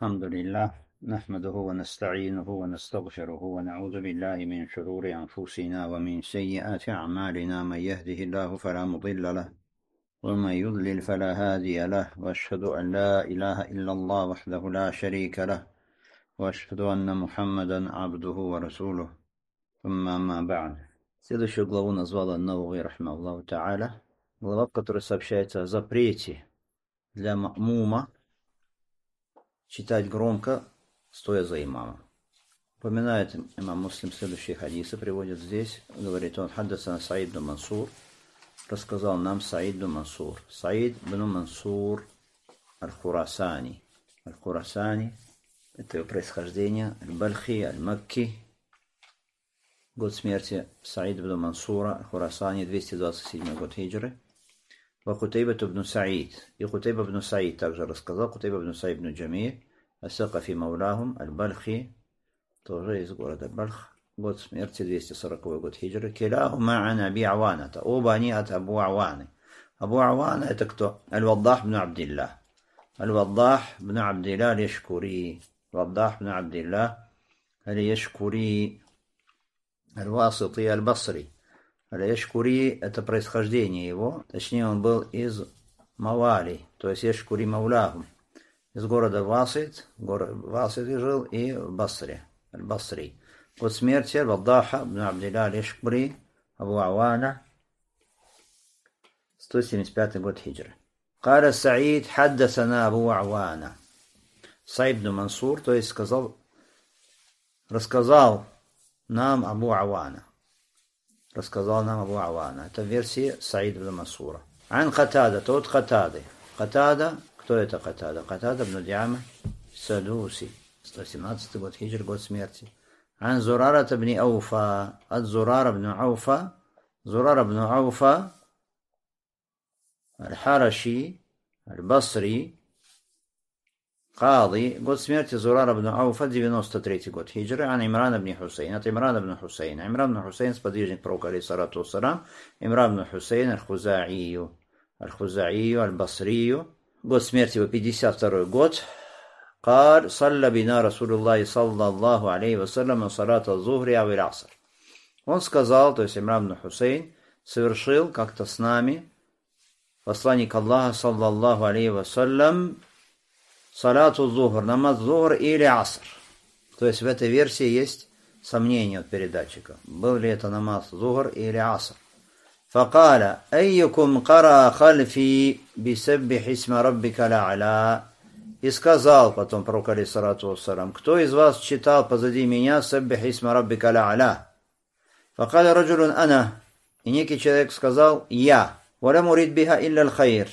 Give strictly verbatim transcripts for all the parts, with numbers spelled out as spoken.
الحمد لله نحمده ونستعينه ونستغفره ونعوذ بالله من شرور أنفسنا ومن سيئات أعمالنا. من يهده الله فلا مضل له ومن يضلل فلا هادي له، وأشهد أن لا إله إلا الله وحده لا شريك له، وأشهد أن محمدا عبده ورسوله. ثم أما بعد. Следующую главу назвала Навави рахимахуллаху та'аля. Глава, в которой сообщается о запрете для ма'мума читать громко, стоя за имамом. Упоминает имам Муслим следующие хадисы, приводит здесь. Говорит он: «Хаддасана Саид бн Мансур». Рассказал нам Саид бн Мансур. Саид бн Мансур аль-Хурасани. Аль-Хурасани — это его происхождение. Аль-Бальхи, Аль-Макки. Год смерти Саид бн Мансура аль-Хурасани, двести двадцать седьмой год хиджры. Ва Кутайба бн Саид. И Кутайба бн Саид также рассказал. Кутайба бн Саид бн Джамиль ас-Сакафи маулахум аль-Бальхи, тоже из города Бальх. Год смерти двести сороковой год хиджры. Киляхума ан Аби Аваната. Оба они от Абу Аваны. Абу Авана — это кто? Аль-Ваддах бн Абдиллах. Аль-Ваддах бн Абдиллах аль-Яшкури. Ваддах бн Абдиллах аль-Яшкури аль-Васити аль-Басри. Аль-Яшкури — это происхождение его, точнее он был из Мавали, то есть Яшкури Мауляхум, из города Васит, город Васит жил, и в Басре, Аль-Басри. Год смерти Ваддаха бн Абдилля аль-Яшкури, Абу Авана, сто семьдесят пятый год хиджры. Каля Саид хаддасана Абу Авана. Саид бн Мансур, то есть сказал, рассказал нам Абу Авана. Рассказал нам Абу Авана. Это в версии Саид бн Мансура. Ан Катада, тот Катады. Катада, кто это Катада? Катада бн Диама Садуси, сто семнадцатый год хиджр, год смерти. Ан Зурара бн Ауфа, от Зурара бн Ауфа, Зурара бн Ауфа аль-Хараши, аль-Басри, Кади, год смерти Зурара бн Ауфа, девяносто третий год хиджры. Ан Имрана бн Хусейн, от Имрана бн Хусейна. Имран бн Хусейн, сподвижник пророка алейхиссалату вассалам. Имран бн Хусейн аль-Хузаию, аль-Хузаию, аль-Басрию. Год смерти его пятьдесят второй год. Каль салля бина Расулуллахи саллаллаху алейхи вассалям салата зухри ау аль-аср. Он сказал, то есть Имран бн Хусейн совершил как-то с нами, посланник Аллаха саллаллаху алейхи вассалям, салату зухр, намаз зухр или аср. То есть в этой версии есть сомнение от передатчика. Был ли это намаз зухр или аср. Факаля: айюкум кара хальфи бисаббих исма раббика ля-а'ля. И сказал потом пророк алейхиссалату вассалам: кто из вас читал позади меня саббих исма раббика ля-а'ля? Факаля раджулун ана. И некий человек сказал: я. Валям урид биха илля аль-хайр.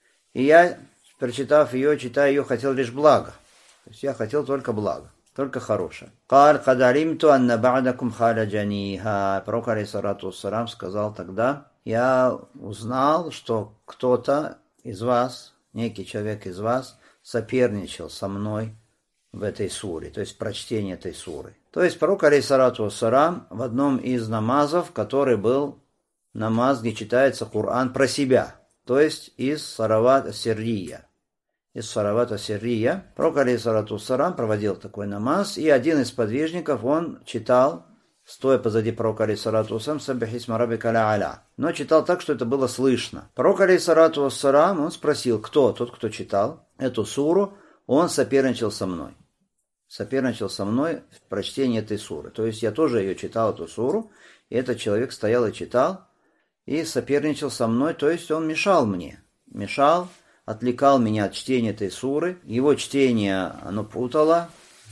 И я, прочитав ее, читая ее, хотел лишь благо. То есть я хотел только благо, только хорошее. Каль кад алимту анна ба'дакум халяджаниха. Пророк алейхиссалату вассалам сказал тогда: я узнал, что кто-то из вас, некий человек из вас, соперничал со мной в этой суре, то есть прочтение этой суры. То есть пророк алейхиссалату вассалам в одном из намазов, который был намаз, где читается Коран про себя, то есть из Салават ас-Сиррия. Из Салават ас-Сиррия пророк алейхиссалату вассалам проводил такой намаз, и один из подвижников, он читал, стоя позади пророка алейхиссалату вассалам, саббих исма раббика ля-а'ля. Но читал так, что это было слышно. Пророк алейхиссалату вассалам, он спросил, кто тот, кто читал эту суру, он соперничал со мной. Соперничал со мной в прочтении этой суры. То есть я тоже ее читал, эту суру, и этот человек стоял и читал, и соперничал со мной, то есть он мешал мне. Мешал, отвлекал меня от чтения этой суры. Его чтение, оно путало,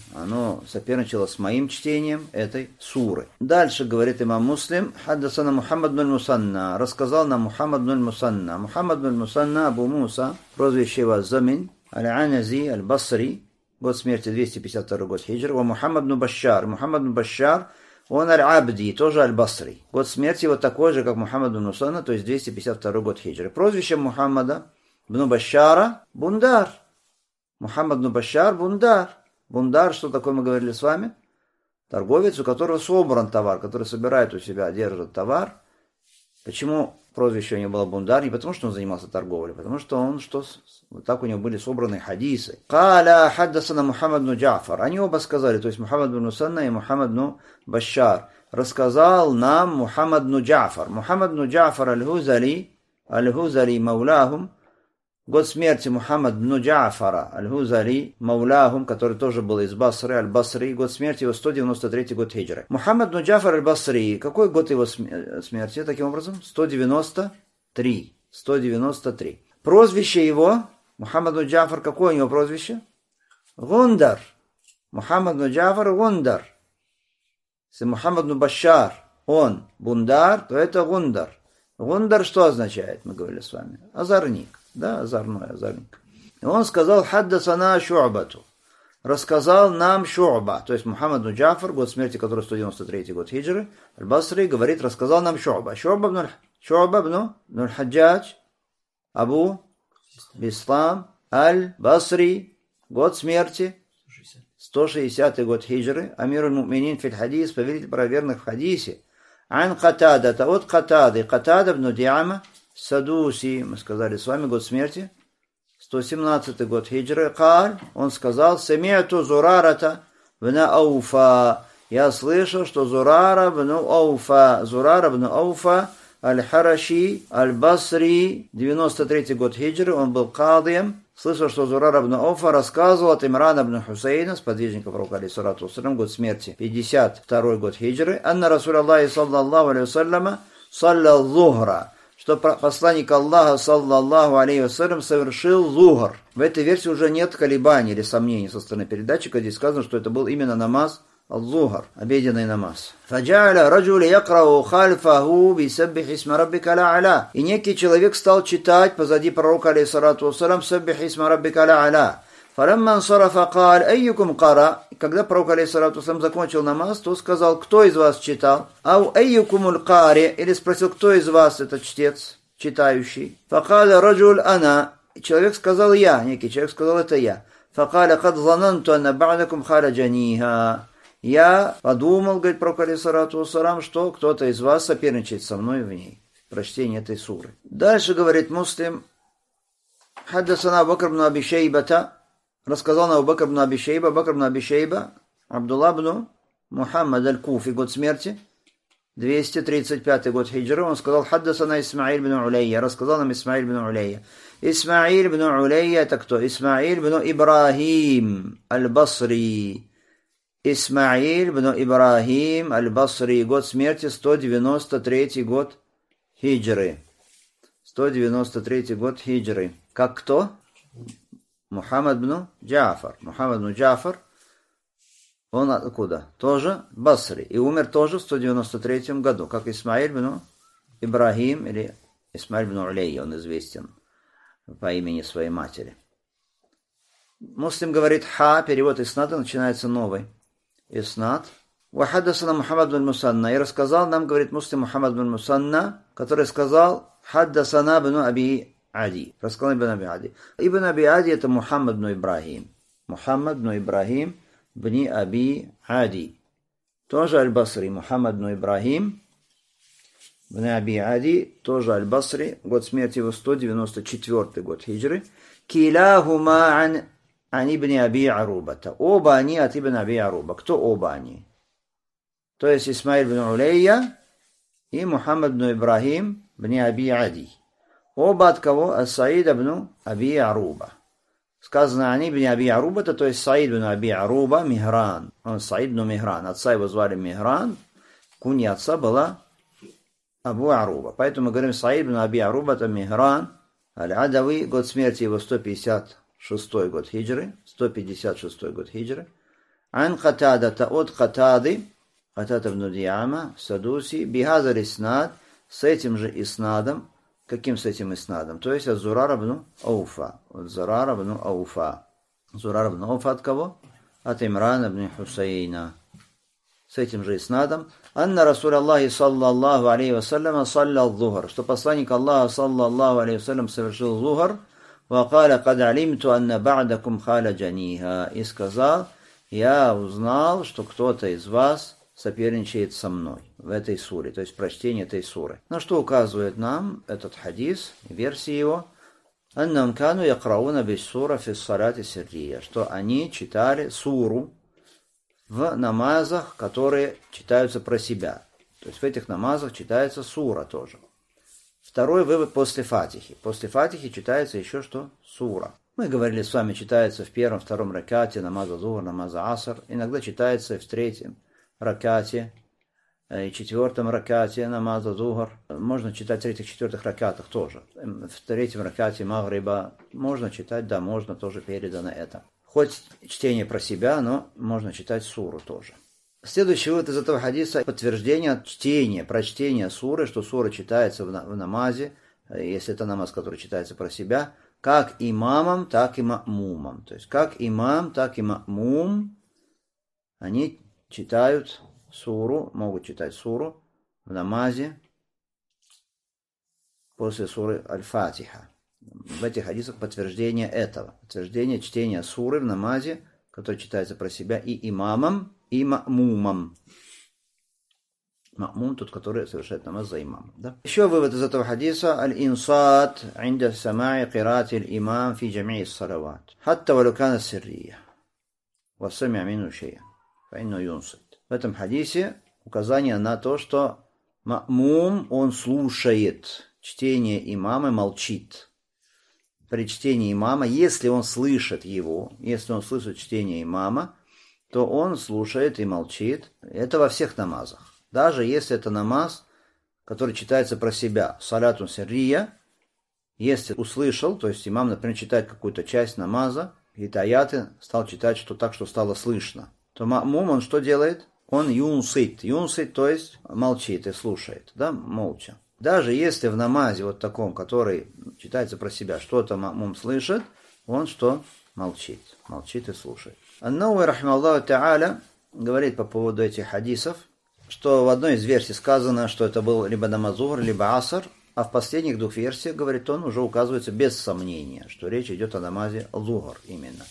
оно соперничало с моим чтением этой суры. Дальше говорит имам Муслим: хаддасана Мухаммад бн Мусанна. Рассказал нам Мухаммад бн Мусанна. Мухаммад бн Мусанна Абу Муса, прозвище его Замин, аль-Анази, аль-Басри, год смерти двести пятьдесят второй год хиджр. Ва Мухаммад бн Башшар. Мухаммад бн Башшар, он аль-Абди, тоже аль-Басри. Год смерти его такой же, как Мухаммад бн Мусанна, то есть двести пятьдесят второй год хиджры. Прозвище Мухаммада бн Башшара — Бундар. Мухаммад бн Башшар — Бундар. Бундар, что такое, мы говорили с вами? Торговец, у которого собран товар, который собирает у себя, держит товар, Почему прозвище у него было Бундар? Не потому, что он занимался торговлей, потому что он, что вот так у него были собраны хадисы. Каля хаддасана Мухаммад бн Джафар. Они оба сказали, то есть Мухаммад бн Мусанна и Мухаммад бн Башар. Рассказал нам Мухаммад бн Джафар. Мухаммад бн Джафар аль-Хузали, аль-Хузали мауляхум. Год смерти Мухаммад бн Джафара аль-Хузали мауляхум, который тоже был из Басры, аль-Басри. Год смерти его сто девяносто третий год хиджры. Мухаммад бн Джафар аль-Басри. Какой год его смерти таким образом? сто девяносто три. сто девяносто три. Прозвище его, Мухаммад бн Джафар, какое у него прозвище? Гундар. Мухаммад бн Джафар Гундар. Если Мухаммад бн Башар, он Бундар, то это Гундар. Гундар что означает, мы говорили с вами? Озорник. Да, озорной, озорник. И он сказал, хаддасана Шу'бату. Рассказал нам Шу'ба. То есть Мухаммад бн Джафар, год смерти, который сто девяносто третий год хиджры, аль-Басри, говорит, рассказал нам Шу'ба. Шу'ба бн, Шу'ба бн, бн Хаджадж, Абу Бислам, аль-Басри, год смерти, сто шестидесятый год хиджры, амир аль-Муминин фил хадис, повелитель правоверных в хадисе. Ан Катада, от Катады, Катада бн Диама, Садуси, мы сказали с вами, год смерти, сто семнадцатый год хиджры, Каль, он сказал, Самиату Зурарата бна Ауфа, я слышал, что Зурара бн Ауфа, Зурара бн Ауфа, аль-Хараши, аль-Басри, девяносто третий год хиджры, он был кадием, слышал, что Зурара бн Ауфа рассказывал от Имрана бн Хусейна, сподвижника пророка алейхиссалату вассалям, год смерти, пятьдесят второй год хиджры, анна Расуль Аллахи саллаллаху алейхи вассаляма, салля зухра, что посланник Аллаха, саллаллаху алейхи вассалям, совершил зухр. В этой версии уже нет колебаний или сомнений со стороны передатчика, здесь сказано, что это был именно намаз الظهر, обеденный намаз. فَجَعَلَ رَجُلَ يَقْرَأُ خَلْفَهُ بِسَبِّحِ اسْمَ رَبِّكَ الْأَعْلَى. И некий человек стал читать позади пророка, алейхиссалату вассалям, «Саббих исма раббика аль-а'ля». فَلَمَّا انصَرَفَ قَالَ أَيُّكُمْ قَرَأَ. Когда пророк, алейхиссалату вассалям, закончил намаз, то сказал, кто из вас читал? «Ау أَيُّكُمُ الْقَارِئ». Или спросил, кто из вас это чтец, читающий? فَقَالَ رَجُلْ أَنَا. Человек сказал, я. Некий человек сказал, это я. فَقَالَ قَدْ ظَنَنْتُ أَنَّ بَعْدَكُمْ خَرَجَنِيهَا. Я подумал, говорит пророк, алейхиссалату вассалям, что кто-то из вас соперничает со мной в ней. Прочтение этой суры. Дальше говорит Муслим, хаддасана Абу Бакр бн Аби Шейбата, рассказал на Абу Бакр бн Аби Шейба, Бакр бн Аби Шейба, Абдулла бн Мухаммад аль-Куфи, год смерти, двести тридцать пятый год хиджры, он сказал, хаддасана Исмаиль бн Улейя, рассказал нам Исмаиль бн Улейя. Исмаиль бн Улейя, это кто? Исмаиль бн Ибрахим аль-Басри. Исмаиль бн Ибрахим аль-Басри, год смерти, сто девяносто третий год хиджры. сто девяносто третий год хиджры. Как кто? Мухаммад бн Джафар. Мухаммад бн Джафар, он откуда? Тоже Басри. И умер тоже в сто девяносто третьем году, как Исмаиль бн Ибрахим, или Исмаиль бн Улейя, он известен по имени своей матери. Муслим говорит, ха, перевод иснада, начинается новый. Иснад. Вахаддасана Мухаммад бн Мусанна. И рассказал нам, говорит Муслим, Мухаммад бн Мусанна, который сказал, хаддасана бн Аби Ади. Рассказал ибн Аби Ади. Ибн Аби Ади это Мухаммад бн Ибрахим. Мухаммад бн Ибрахим бн Аби Ади. Тоже аль-Басри. Мухаммад бн Ибрахим бн Аби Ади, тоже аль-Басри. Год смерти его сто девяносто четвёртый год хиджры. Киляхума ан Ан ибн Аби Арубата. Оба они от ибн Аби Аруба. Кто оба они? То есть Исмаиль бн Улейя и Мухаммад бн Ибрахим бн Аби Ади. Оба от кого? От Саида бн Аби Аруба. Сказано они бн Аби Арубата, то есть Саид бн Аби Аруба Михран. Он Саид бн Михран. Отца его звали Михран. Кунья отца была Абу Аруба. Поэтому мы говорим Саид бн Аби Арубата Михран аль-Адави. Год смерти его сто пятьдесят шестой год хиджры, сто пятьдесят шестой год хиджры. Ан Катадата, от Катады, Катада бн Диама, Садуси, бихазар иснад, с этим же иснадом. Каким с этим иснадом? То есть от Зурара бн Ауфа. От Зурара бн Ауфа. Зурара бн Ауфа от кого? От Имрана бн Хусейна. С этим же иснадом. Анна Расуль Аллахи саллаллаху алейхи вассалям саллял зухр. Что посланник Аллаха саллаллаху алейхи вассалям совершил зухр. وقال قد علمت أن بعدكم خالجنيها. И сказал, я узнал, что кто-то из вас соперничает со мной в этой суре, то есть прочтение этой суры. На что указывает нам этот хадис, версия его, «Аннам кану якрауна бис-сура фис-салати сиррия», что они читали суру в намазах, которые читаются про себя. То есть в этих намазах читается сура тоже. Второй вывод после фатихи. После фатихи читается еще что? Сура. Мы говорили с вами, читается в первом, втором ракате намаза зухр, намаза аср. Иногда читается в третьем ракате и четвертом ракате намаза зухр. Можно читать в третьих, четвертых ракатах тоже. В третьем ракате магриба можно читать, да, можно, тоже передано это. Хоть чтение про себя, но можно читать суру тоже. Следующий вывод из этого хадиса – подтверждение чтения, прочтения суры, что сура читается в намазе, если это намаз, который читается про себя, как имамом, так и ма'мумом. То есть как имам, так и ма'мум, они читают суру, могут читать суру в намазе после суры Аль-Фатиха. В этих хадисах подтверждение этого. Подтверждение чтения суры в намазе, который читается про себя и имамом, и ма'мумом. Ма'мум тот, который совершает намаз за имамом. Да? Еще вывод из этого хадиса. Аль-инсат инда сама'i қирати аль-имам фи джами'и ас-салават. Хатта валу кана сиррия. Ва сами'а мину шей'ан. Фа инну юнсит. В этом хадисе указание на то, что ма'мум, он слушает чтение имама и молчит. При чтении имама, если он слышит его, если он слышит чтение имама, то он слушает и молчит. Это во всех намазах. Даже если это намаз, который читается про себя, салятун сиррия, если услышал, то есть имам, например, читает какую-то часть намаза, какие-то аяты, стал читать что так, что стало слышно, то ма'мум, он что делает? Он юнсит. Юнсит, то есть молчит и слушает, да, молча. Даже если в намазе вот таком, который читается про себя, что-то ма'мум слышит, он что? Молчит. Молчит и слушает. Ан-Навави, рахимахуллаху та'аля, говорит по поводу этих хадисов, что в одной из версий сказано, что это был либо намаз зухр, либо аср, а в последних двух версиях, говорит он, уже указывается без сомнения, что речь идет о намазе зухр именно.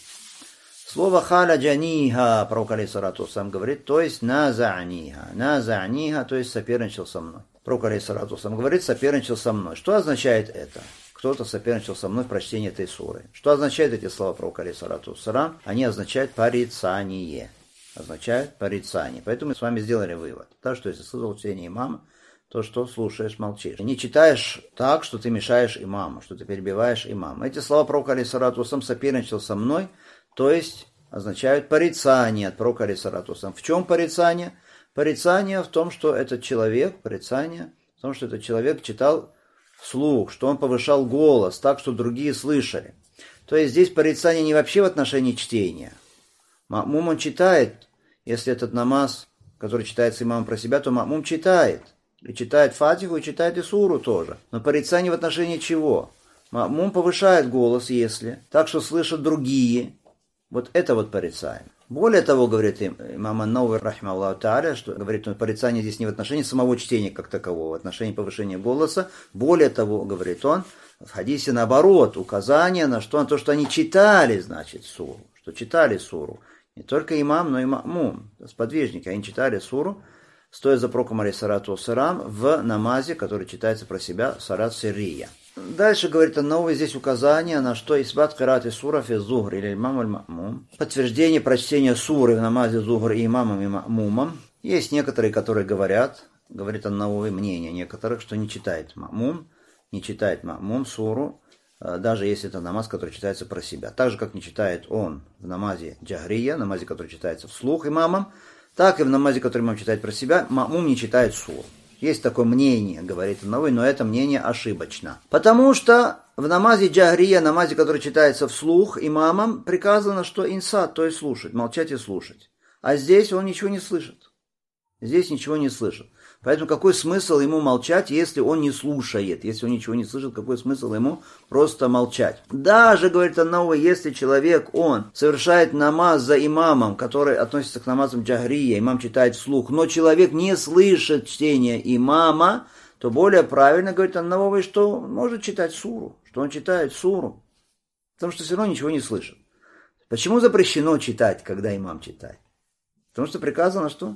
Слово халя джаниха, пророк алейхиссалату вассалям говорит, то есть наза'ниха. Наза'ниха, то есть соперничал со мной. Пророк алейхиссалату вассалям говорит, соперничал со мной. Что означает это? Кто-то соперничал со мной в прочтении этой суры. Что означают эти слова пророка алейхиссалату вассалям? Они означают порицание. Означают порицание. Поэтому мы с вами сделали вывод. Да, что если слышал чтение имама, то что слушаешь, молчишь. Не читаешь так, что ты мешаешь имаму, что ты перебиваешь имама. Эти слова пророка алейхиссалату вассалям соперничал со мной, то есть означают порицание от пророка алейхиссалату вассалям. В чем порицание? Порицание в том, что этот человек, порицание в том, что этот человек читал вслух, что он повышал голос так, что другие слышали. То есть здесь порицание не вообще в отношении чтения. Ма'мум он читает, если этот намаз, который читается имамом про себя, то ма'мум читает. И читает фатиху, и читает и суру тоже. Но порицание в отношении чего? Ма'мум повышает голос, если, так что слышат другие. Вот это вот порицание. Более того, говорит имам ан-Навави, рахимахуллаху та'аля, что говорит, он, порицание здесь не в отношении самого чтения как такового, в отношении повышения голоса. Более того, говорит он, в хадисе наоборот, указание на что? На то, что они читали, значит, суру. Что читали суру. Не только имам, но и ма'мум, сподвижники. Они читали суру, стоя за пророком алейхиссалату вассалям, в намазе, который читается про себя, салат сиррия. Дальше, говорит ан-Навави, здесь указание на что исбат қирати сура фи зухр или имам аль-ма'мум. Подтверждение прочтения суры в намазе зухр и имамом и ма'мумом. Есть некоторые, которые говорят, говорит ан-Навави, мнение некоторых, что не читает ма'мум, не читает ма'мум суру, даже если это намаз, который читается про себя. Так же, как не читает он в намазе джахрия, намазе, который читается вслух имамом, так и в намазе, который имам читает про себя, ма'мум не читает суру. Есть такое мнение, говорит ан-Навави, но это мнение ошибочно. Потому что в намазе джахрия, намазе, который читается вслух имамом, приказано, что инсат, то есть слушать, молчать и слушать. А здесь он ничего не слышит. Здесь ничего не слышит. Поэтому какой смысл ему молчать, если он не слушает? Если он ничего не слышит, какой смысл ему просто молчать? Даже, говорит ан-Навави, если человек, он совершает намаз за имамом, который относится к намазам джахрия, имам читает вслух, но человек не слышит чтения имама, то более правильно, говорит ан-Навави, что он может читать суру, что он читает суру, потому что все равно ничего не слышит. Почему запрещено читать, когда имам читает? Потому что приказано, что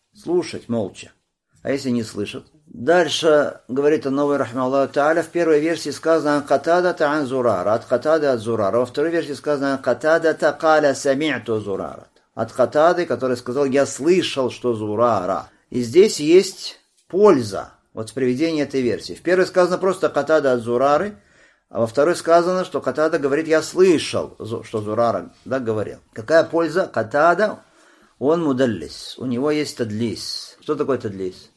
Слушать молча. А если не слышат? Дальше, говорит Ан-Навави рахимахуллаху тааля, в первой версии сказано «Ан Катадата ан Зурара», от Катады от Зурара. Во второй версии сказано «Ан Катадата каля сами'ту Зурара», от Катады, который сказал «Я слышал, что Зурара». И здесь есть польза вот с приведения этой версии. В первой сказано просто «Катада от Зурары», а во второй сказано, что Катада говорит «Я слышал, что Зурара да, говорил». Какая польза? Катада, он мудаллис, у него есть тадлис. Что такое тадлис?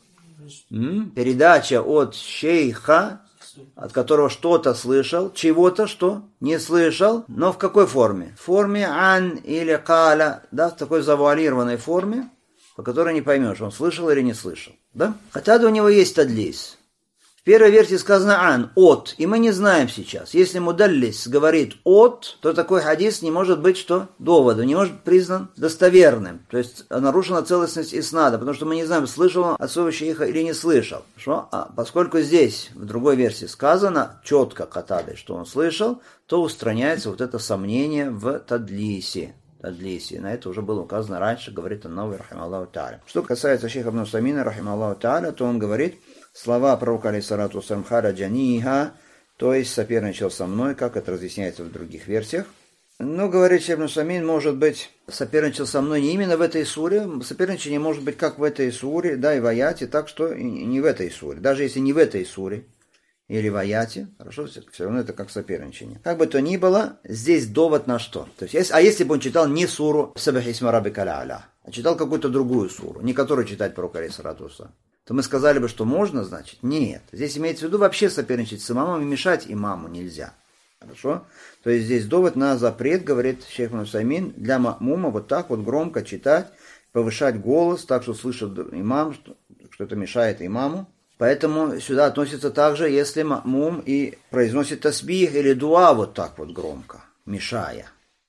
М? Передача от шейха, от которого что-то слышал, чего-то, что не слышал, но в какой форме? В форме ан или каля, да, в такой завуалированной форме, по которой не поймешь, он слышал или не слышал. Да? Хотя у него есть тадлис. В первой версии сказано ан, от, и мы не знаем сейчас. Если мудаллис говорит от, то такой хадис не может быть, что доводом, не может быть признан достоверным. То есть нарушена целостность иснада, потому что мы не знаем, слышал он от своего шейха или не слышал. Что? А поскольку здесь, в другой версии сказано четко Катадой, что он слышал, то устраняется вот это сомнение в тадлисе. Тадлисе. На это уже было указано раньше, говорит Ан-Навави рахимахуллаху тааля. Что касается шейха ибн Усаймина рахимахуллаху тааля, то он говорит, слова пророка алейхиссалату вассалям хараджаниха, то есть соперничал со мной, как это разъясняется в других версиях. Но, говорит шейх ибн Усаймин, может быть, соперничал со мной не именно в этой суре, соперничание может быть как в этой суре, да, и в аяте, так что и не в этой суре. Даже если не в этой суре или в аяте, хорошо, все равно это как соперничание. Как бы то ни было, здесь довод на что? То есть, а если бы он читал не суру «Саббих исма раббика аль-а'ля», а читал какую-то другую суру, не которую читать пророк алейхиссалату вассалям, то мы сказали бы, что можно, значит? Нет. Здесь имеется в виду вообще соперничать с имамом и мешать имаму нельзя. Хорошо? То есть здесь довод на запрет, говорит шейх ибн Усаймин, для ма'мума вот так вот громко читать, повышать голос, так что слышит имам, что, что это мешает имаму. Поэтому сюда относится также, если ма'мум и произносит тасбих или дуа вот так вот громко, мешая.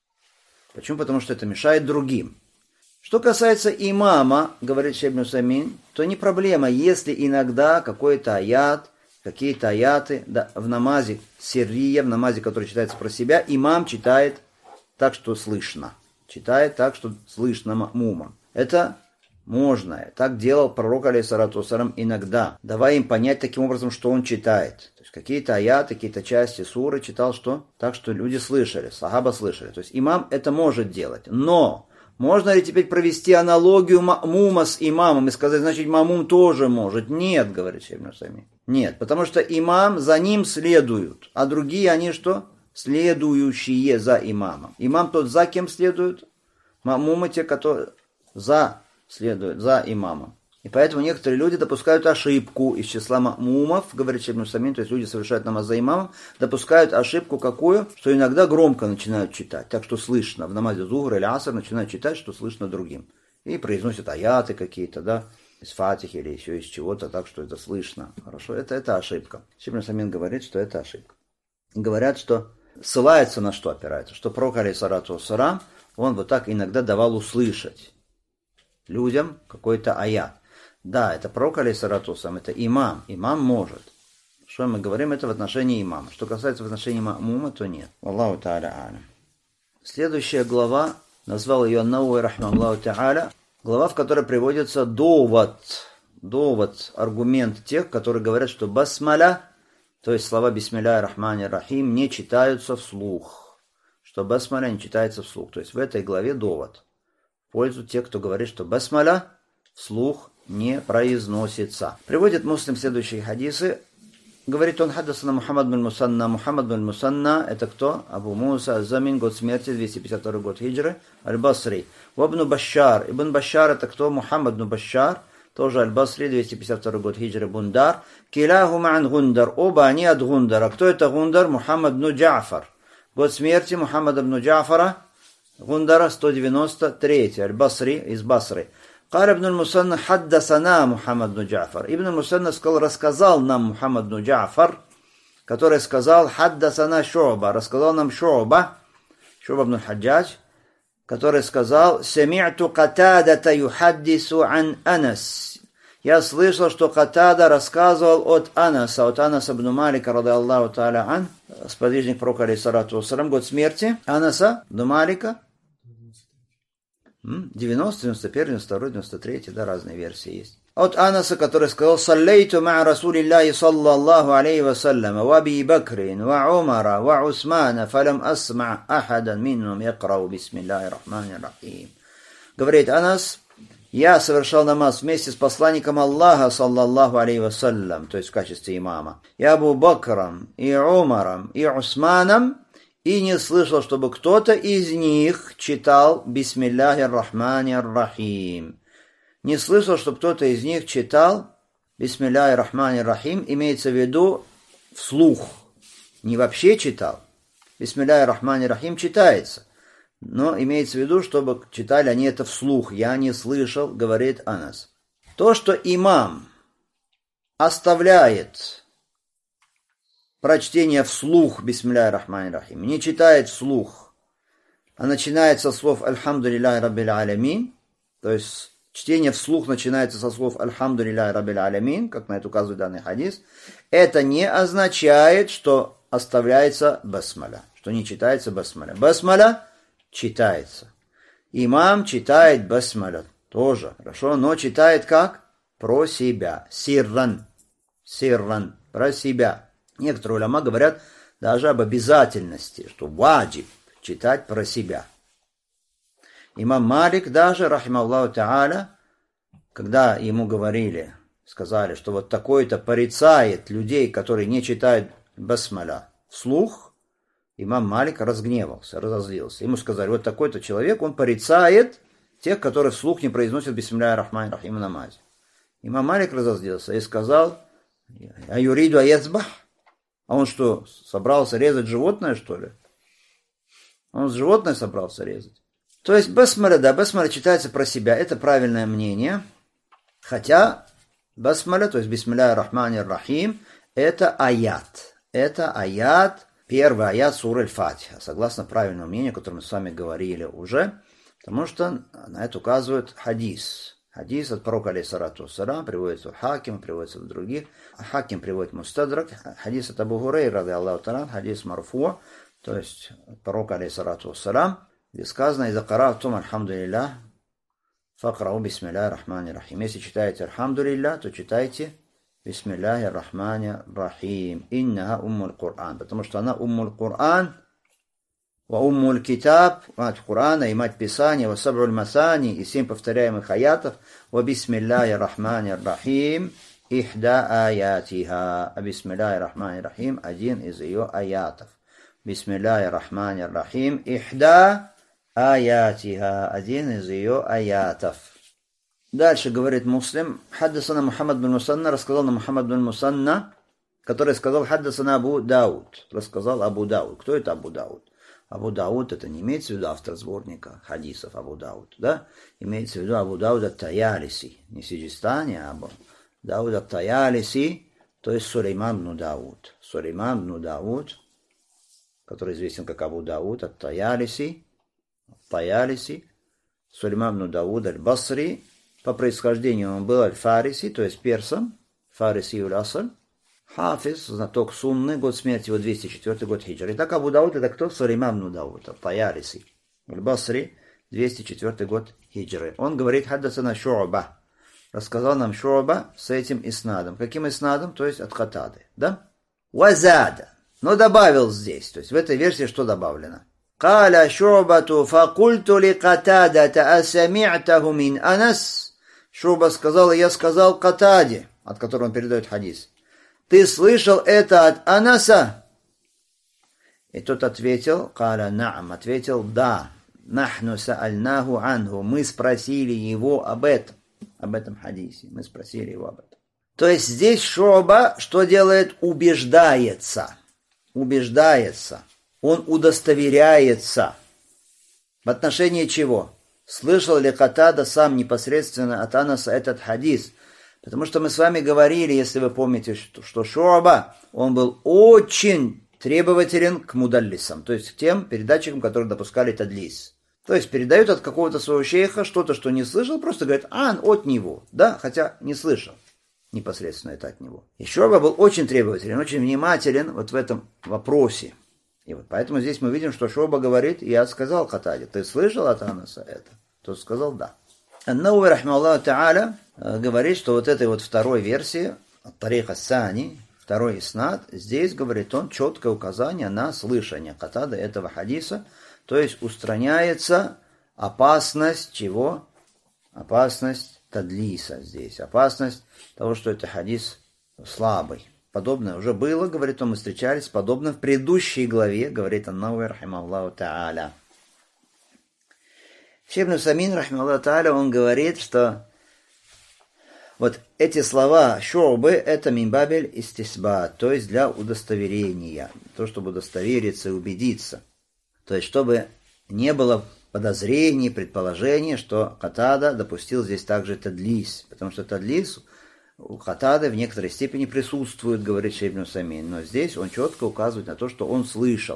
Почему? Потому что это мешает другим. Что касается имама, говорит шейх ибн Усаймин, то не проблема, если иногда какой-то аят, какие-то аяты да, в намазе сиррия, в намазе, который читается про себя, имам читает так, что слышно. Читает так, что слышно ма'мумам. Это можно. Так делал пророк алейхиссалату вассалям иногда, давая им понять таким образом, что он читает. То есть какие-то аяты, какие-то части суры читал, что так, что люди слышали, сахаба слышали. То есть имам это может делать. Но можно ли теперь провести аналогию ма'мума с имамом и сказать, значит, ма'мум тоже может? Нет, говорит шейх ибн Усаймин. Нет, потому что имам за ним следуют, а другие они что? Следующие за имамом. Имам тот за кем следует? Ма'мумы те, которые за следуют, за имамом. И поэтому некоторые люди допускают ошибку из числа ма'мумов, говорит шейх ибн Усаймин, то есть люди совершают намаз за имамом, допускают ошибку какую? Что иногда громко начинают читать, так что слышно. В намазе зухр или аср начинают читать, что слышно другим. И произносят аяты какие-то, да, из фатихи или еще из чего-то, так что это слышно. Хорошо, это, это ошибка. Шейх ибн Усаймин говорит, что это ошибка. Говорят, что ссылается на что опирается, что пророк алейхиссалату вассалям, он вот так иногда давал услышать людям какой-то аят. Да, это пророк алейхиссалату вассалям, это имам. Имам может. Что мы говорим, это в отношении имама. Что касается в отношении ма'мума, то нет. Аллаху та'аля алям. Следующая глава, назвал ее Ан-Навави рахимахуллаху та'аля, глава, в которой приводится довод, довод, аргумент тех, которые говорят, что басмаля, то есть слова бисмилля рахмани рахим, не читаются вслух. Что басмаля не читается вслух. То есть в этой главе довод в пользу тех, кто говорит, что басмаля вслух не произносится. Приводит Муслим следующие хадисы. Говорит он, хаддасана Мухаммад бин Мусанна. Мухаммад бин Мусанна, это кто? Абу Муса Азамин, год смерти, двести пятьдесят второй год хиджры, Аль-Басри. Вабну Башар. Ибн Башар, это кто? Мухаммад бин Башар, тоже Аль-Басри, двести пятьдесят второй год хиджры, Бундар. Киляхума ан Гундар. Оба они от Гундара. Кто это Гундар? Мухаммад бин Джафар. Год смерти Мухаммада бин Джафара, Гундара, сто девяносто три, Аль-Басри, из Басры. قال ابن المثنى حدثنا محمد بن جعفر. Ибн аль-Мусанна сказал, рассказал нам Мухаммад бин Джафар, который сказал حدثنا Шу'ба, рассказал нам Шу'ба, Шу'ба бин аль-Хаджадж, который сказал سمعت قتادة يحدث عن أنس. Я слышал, что Катада рассказывал от Анаса, от Анаса бн Малика, ради Аллаху та'аля ан, сподвижник пророка алейхиссалату вассалям, год смерти Анаса бн Малика, девяносто, девяносто один, девяносто два, девяносто три, да, разные версии есть. От Анаса, который сказал: «Саллейту ма Расулиллахи саллаллаху алейхи вассаляма, ва Аби Бакрин, ва Умара, ва Усмана, фалям асма ахадан миннум якрау бисмиллахи рахмани рахим». Говорит Анас: «Я совершал намаз вместе с посланником Аллаха, саллаллаху алейхи вассалям, то есть в качестве имама, и Абу Бакром, и Умаром, и Усманом, и не слышал, чтобы кто-то из них читал бисмиллахи рахмани рахим». Не слышал, чтобы кто-то из них читал бисмиллахи рахмани рахим, имеется в виду вслух. Не вообще читал. Бисмиллахи рахмани рахим читается. Но имеется в виду, чтобы читали они это вслух. Я не слышал, говорит Анас. То, что имам оставляет прочтение вслух бисмиллахи рахмани рахим, не читает вслух, а начинает со слов «Альхамдулиллахи раббил алямин», то есть чтение вслух начинается со слов «Альхамдулиллахи раббил алямин», как на это указывает данный хадис, это не означает, что оставляется басмаля, что не читается басмаля. Басмаля читается. Имам читает басмаля тоже, хорошо, но читает как? Про себя. Сирран. Сирран. Про себя. Некоторые уляма говорят даже об обязательности, что ваджиб читать про себя. Имам Малик даже, рахималлаху та'аля, когда ему говорили, сказали, что вот такой-то порицает людей, которые не читают басмаля вслух, имам Малик разгневался, разозлился. Ему сказали: вот такой-то человек, он порицает тех, которые вслух не произносят бисмиллахи рахмани рахим в намазе. Имам Малик разозлился и сказал: а юриду аязбах? А он что, собрался резать животное, что ли? Он животное собрался резать. То есть басмаля, да, басмаля читается про себя, это правильное мнение. Хотя басмаля, то есть бисмиллахи рахмани рахим, это аят. Это аят, первый аят суры Аль-Фатиха, согласно правильному мнению, о котором мы с вами говорили уже, потому что на это указывает хадис. Хадис от пророка алейхиссалату вассалям приводится в Хаким, приводится в других. Хаким приводит Мустадрак. Хадис от Абу Хурайры, ради Аллаху та'аля, хадис марфу, то есть от пророка алейхиссалату вассалям, где сказано: «Иза каратум альхамдулиллах, факрау бисмиллахи рахмани рахим». Если читаете альхамдулиллах, то читайте бисмиллахи рахмани рахим. Иннаха уммуль Кур'ан. Потому что она уммуль Кур'ан, ва уммуль китаб, мать Кур'ана и мать Писания, ва саб'уль масани, и семь повторяемых аятов, ва бисмиллахи рахмани рахим, ихда аятиха. А бисмиллахи рахмани рахим один из ее аятов. Бисмиллахи рахмани рахим, ихда аятиха, один из ее аятов. Дальше говорит Муслим: хаддасана Мухаммад бин Мусанна, рассказал нам Мухаммад бин Мусанна, который сказал: хаддасана Абу Дауд, рассказал Абу Дауд. Кто это Абу Дауд? Абу Дауд, это не имеется в виду автор сборника хадисов Абу Дауд, да? Имеется в виду Абу Дауд ат-Таялиси, не Сиджистани, а Абу Дауд ат-Таялиси, то есть Сулейман бн Дауд. Сулейман бн Дауд, который известен как Абу Дауд ат-Таялиси, Таялиси, Сулейман бн Дауд аль-Басри. По происхождению он был аль-Фариси, то есть персом, Фариси уль-Асаль. Хафиз, знаток сунны, год смерти его двести четвёртый год хиджры. Итак, Абу Дауд это кто? Сулейман бн Дауд ат-Таялиси, аль-Басри, двести четвёртый год хиджры. Он говорит: хаддасана Шу'ба. Рассказал нам Шу'ба с этим иснадом. Каким иснадом? То есть от Катады, да? Вазада. Но добавил здесь, то есть в этой версии что добавлено? Каля Шу'бату факульту ли Катадата асами'таху мин Анас. Шу'ба сказал, и я сказал Катаде, от которого он передает хадис: ты слышал это от Анаса? И тот ответил: Каля на'ам, ответил: да. Нахну са'альнаху анху, мы спросили его об этом, об этом хадисе, мы спросили его об этом. То есть здесь Шу'ба что делает? Убеждается. Убеждается. Он удостоверяется. В отношении чего? Слышал ли Катада сам непосредственно от Анаса этот хадис? Потому что мы с вами говорили, если вы помните, что, что Шу'ба, он был очень требователен к мудаллисам, то есть к тем передатчикам, которые допускали тадлис. То есть передают от какого-то своего шейха что-то, что не слышал, просто говорит: ан, от него, да, хотя не слышал непосредственно это от него. И Шу'ба был очень требователен, очень внимателен вот в этом вопросе. И вот поэтому здесь мы видим, что Шу'ба говорит: я сказал Катаде, ты слышал от Анаса это? Тот сказал да. Ан-Навави, рахимахуллаху та'аля, говорит, что вот этой вот второй версии, Тарик ас-Сани, второй иснад, здесь, говорит он, четкое указание на слышание Катады этого хадиса, то есть устраняется опасность чего? Опасность тадлиса здесь, опасность того, что это хадис слабый. Подобное уже было, говорит он, мы встречались, подобно в предыдущей главе, говорит Ан-Навави, рахимахуллаху та'аля. Шейх ибн Усаймин, рахимахуллаху та'аля, он говорит, что вот эти слова шу'бы это минбабель истисбат, то есть для удостоверения, то, чтобы удостовериться и убедиться. То есть, чтобы не было подозрений, предположений, что Катада допустил здесь также тадлис, потому что тадлис у Катады в некоторой степени присутствует, говорит Шейх ибн Усаймин, но здесь он четко указывает на то, что он слышал.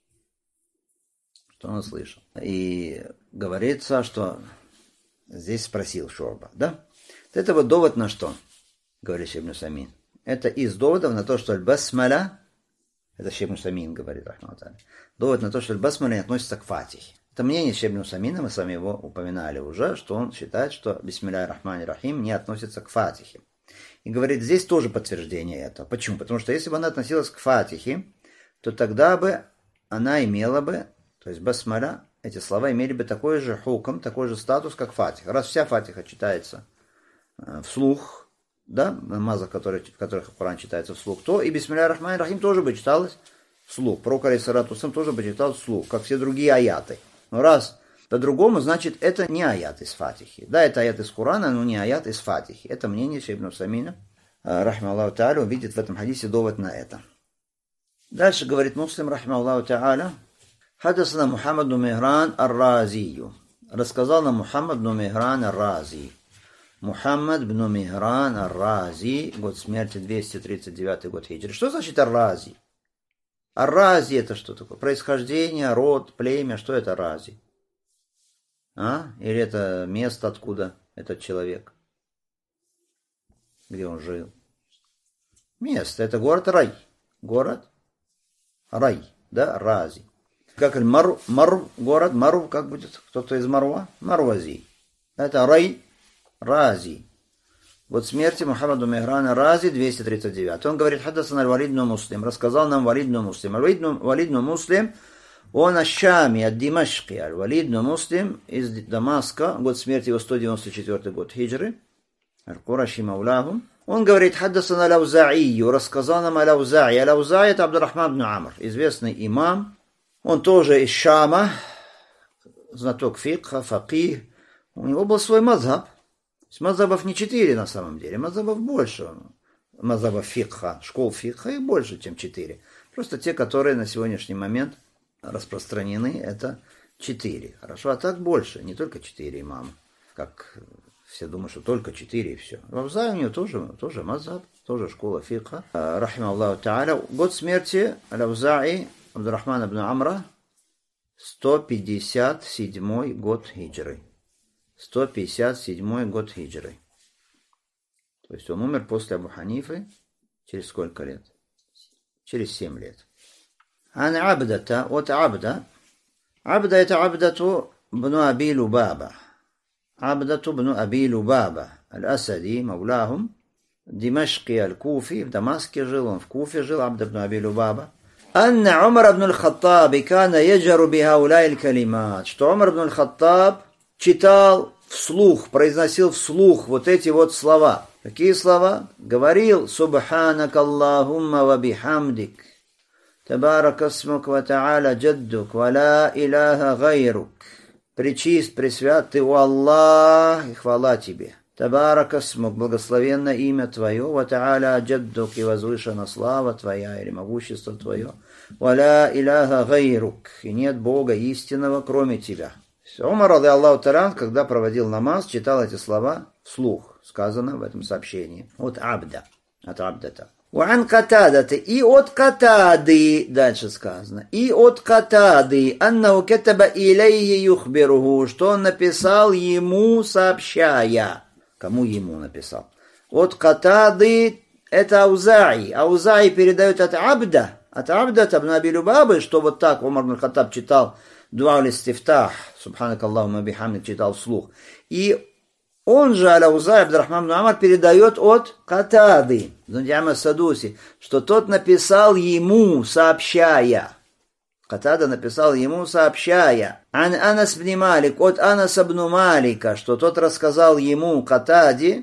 Что он слышал. И говорится, что здесь спросил Шу'ба, да? Это вот довод на что, говорит Шейх ибн Усаймин. Это из доводов на то, что аль-басмаля, это Шейх ибн Усаймин говорит, рахматуллах, довод на то, что аль-басмаля не относится к фатихе. Это мнение Шейх ибн Усаймина, мы с вами его упоминали уже, что он считает, что бисмилляхи рахмани рахим не относится к фатихе. И говорит, здесь тоже подтверждение этого. Почему? Потому что если бы она относилась к фатихе, то тогда бы она имела бы, то есть басмаля, эти слова имели бы такой же хукм, такой же статус, как фатиха. Раз вся фатиха читается вслух, да, намазы, которые, в которых Коран читается вслух, то и бисмилляхи рахмани рахим тоже бы читалось вслух. Пророк алейхиссалату вассалям тоже бы читал вслух, как все другие аяты. Но раз по-другому, значит, это не аят из фатихи. Да, это аят из Корана, но не аят из фатихи. Это мнение Шейх ибн Усаймина, рахимахуллаху та'аля, видит в этом хадисе довод на это. Дальше говорит Муслим, рахимахуллаху та'аля, хадасана Мухаммад бн Мигран ар-Разию. Рассказал нам Мухаммад бн Мигран ар-Рази. Мухаммад бн Мигран ар-Рази, год смерти двести тридцать девятый год хиджры. Что значит ар-Рази? Ар-Рази это что такое? Происхождение, род, племя, что это Рази? А? Или это место, откуда этот человек? Где он жил? Место, это город Рай. Город Рай, да, Рази. Как Мару, Мару, город, Мару, как будет кто-то из Маруа? Марвази. Это Рай, Рази. Вот смерти Мухаммада Миграна Рази, двести тридцать девять. Он говорит, хадасан аль-Валид бн Муслим. Рассказал нам Валид бн Муслим. Валид бн Муслим, он аш-Шами, от Димашки. Аль-Валид бн Муслим из Дамаска. Год смерти его сто девяносто четвёртый год хиджры. Аль-Кураши Мауляхум. Он говорит, хадасан аль-Ауза'i. Рассказал нам аль-Ауза'i. Аль-Ауза'i это Абдуррахман бн Амр. Известный имам. Он тоже из Шама. Знаток фикха, факих. У него был свой мазхаб. Мазхабов не четыре на самом деле, мазхабов больше. Мазхабов фикха, школ фикха их больше, чем четыре. Просто те, которые на сегодняшний момент распространены, это четыре. Хорошо, а так больше, не только четыре имама. Как все думают, что только четыре и все. В Ауза'i у него тоже, тоже мазхаб, тоже школа фикха. Рахимахуллаху та'аля. Год смерти аль-Ауза'i Абдуррахмана бн Амра, сто пятьдесят седьмой год хиджры. сто пятьдесят седьмой год хиджры. То есть он умер после Абу Ханифы через сколько лет? Через семь лет. Ан Абдата, от Абда. Абда это Абдату бну Аби Лубаба. Абдату бну Аби Лубаба. Аль-Асади, Мауляхум. Димашки, Аль-Куфи. В Дамаске жил, он в Куфе жил, Абда бну Аби Лубаба. Анна Умар бн Аль-Хаттаб кана яджару бихауляй аль-калимат. Что Умар бн Аль-Хаттаб читал вслух, произносил вслух вот эти вот слова. Какие слова? Говорил: «Субханак Аллахумма ва бихамдик, табарак асмук ва та'аля джаддук, ва ла иляха гайрук». Пречист, пресвят ты, о Аллах, и хвала тебе. Табарак асмук, благословенно имя твое, ва та'аля джаддук, и возвышена слава твоя, или могущество твое. Ва ла иляха гайрук, и нет Бога истинного, кроме тебя. Умар, рады Аллаху таран, когда проводил намаз, читал эти слова вслух, сказано в этом сообщении. От Абда, от Абдата. Уан Катадаты, и от Катады, дальше сказано, и от Катады, аннау кетаба илейхи юхбиругу, что он написал ему, сообщая. Кому ему написал? От Катады, это Ауза'i. Ауза'i передает от Абда, от Абдата бн Аби Лубабы, что вот так Умар бн Хаттаб читал дуа аль-истифтах, субханак Аллахумма бихамдик, читал вслух. И он же, Аляузай Абдурахман ибн Амар, передает от Катады, Садуси, что тот написал ему, сообщая. Катада написал ему, сообщая. Ан Анас бни Малик, от Анаса бну Малика, что тот рассказал ему, Катаде,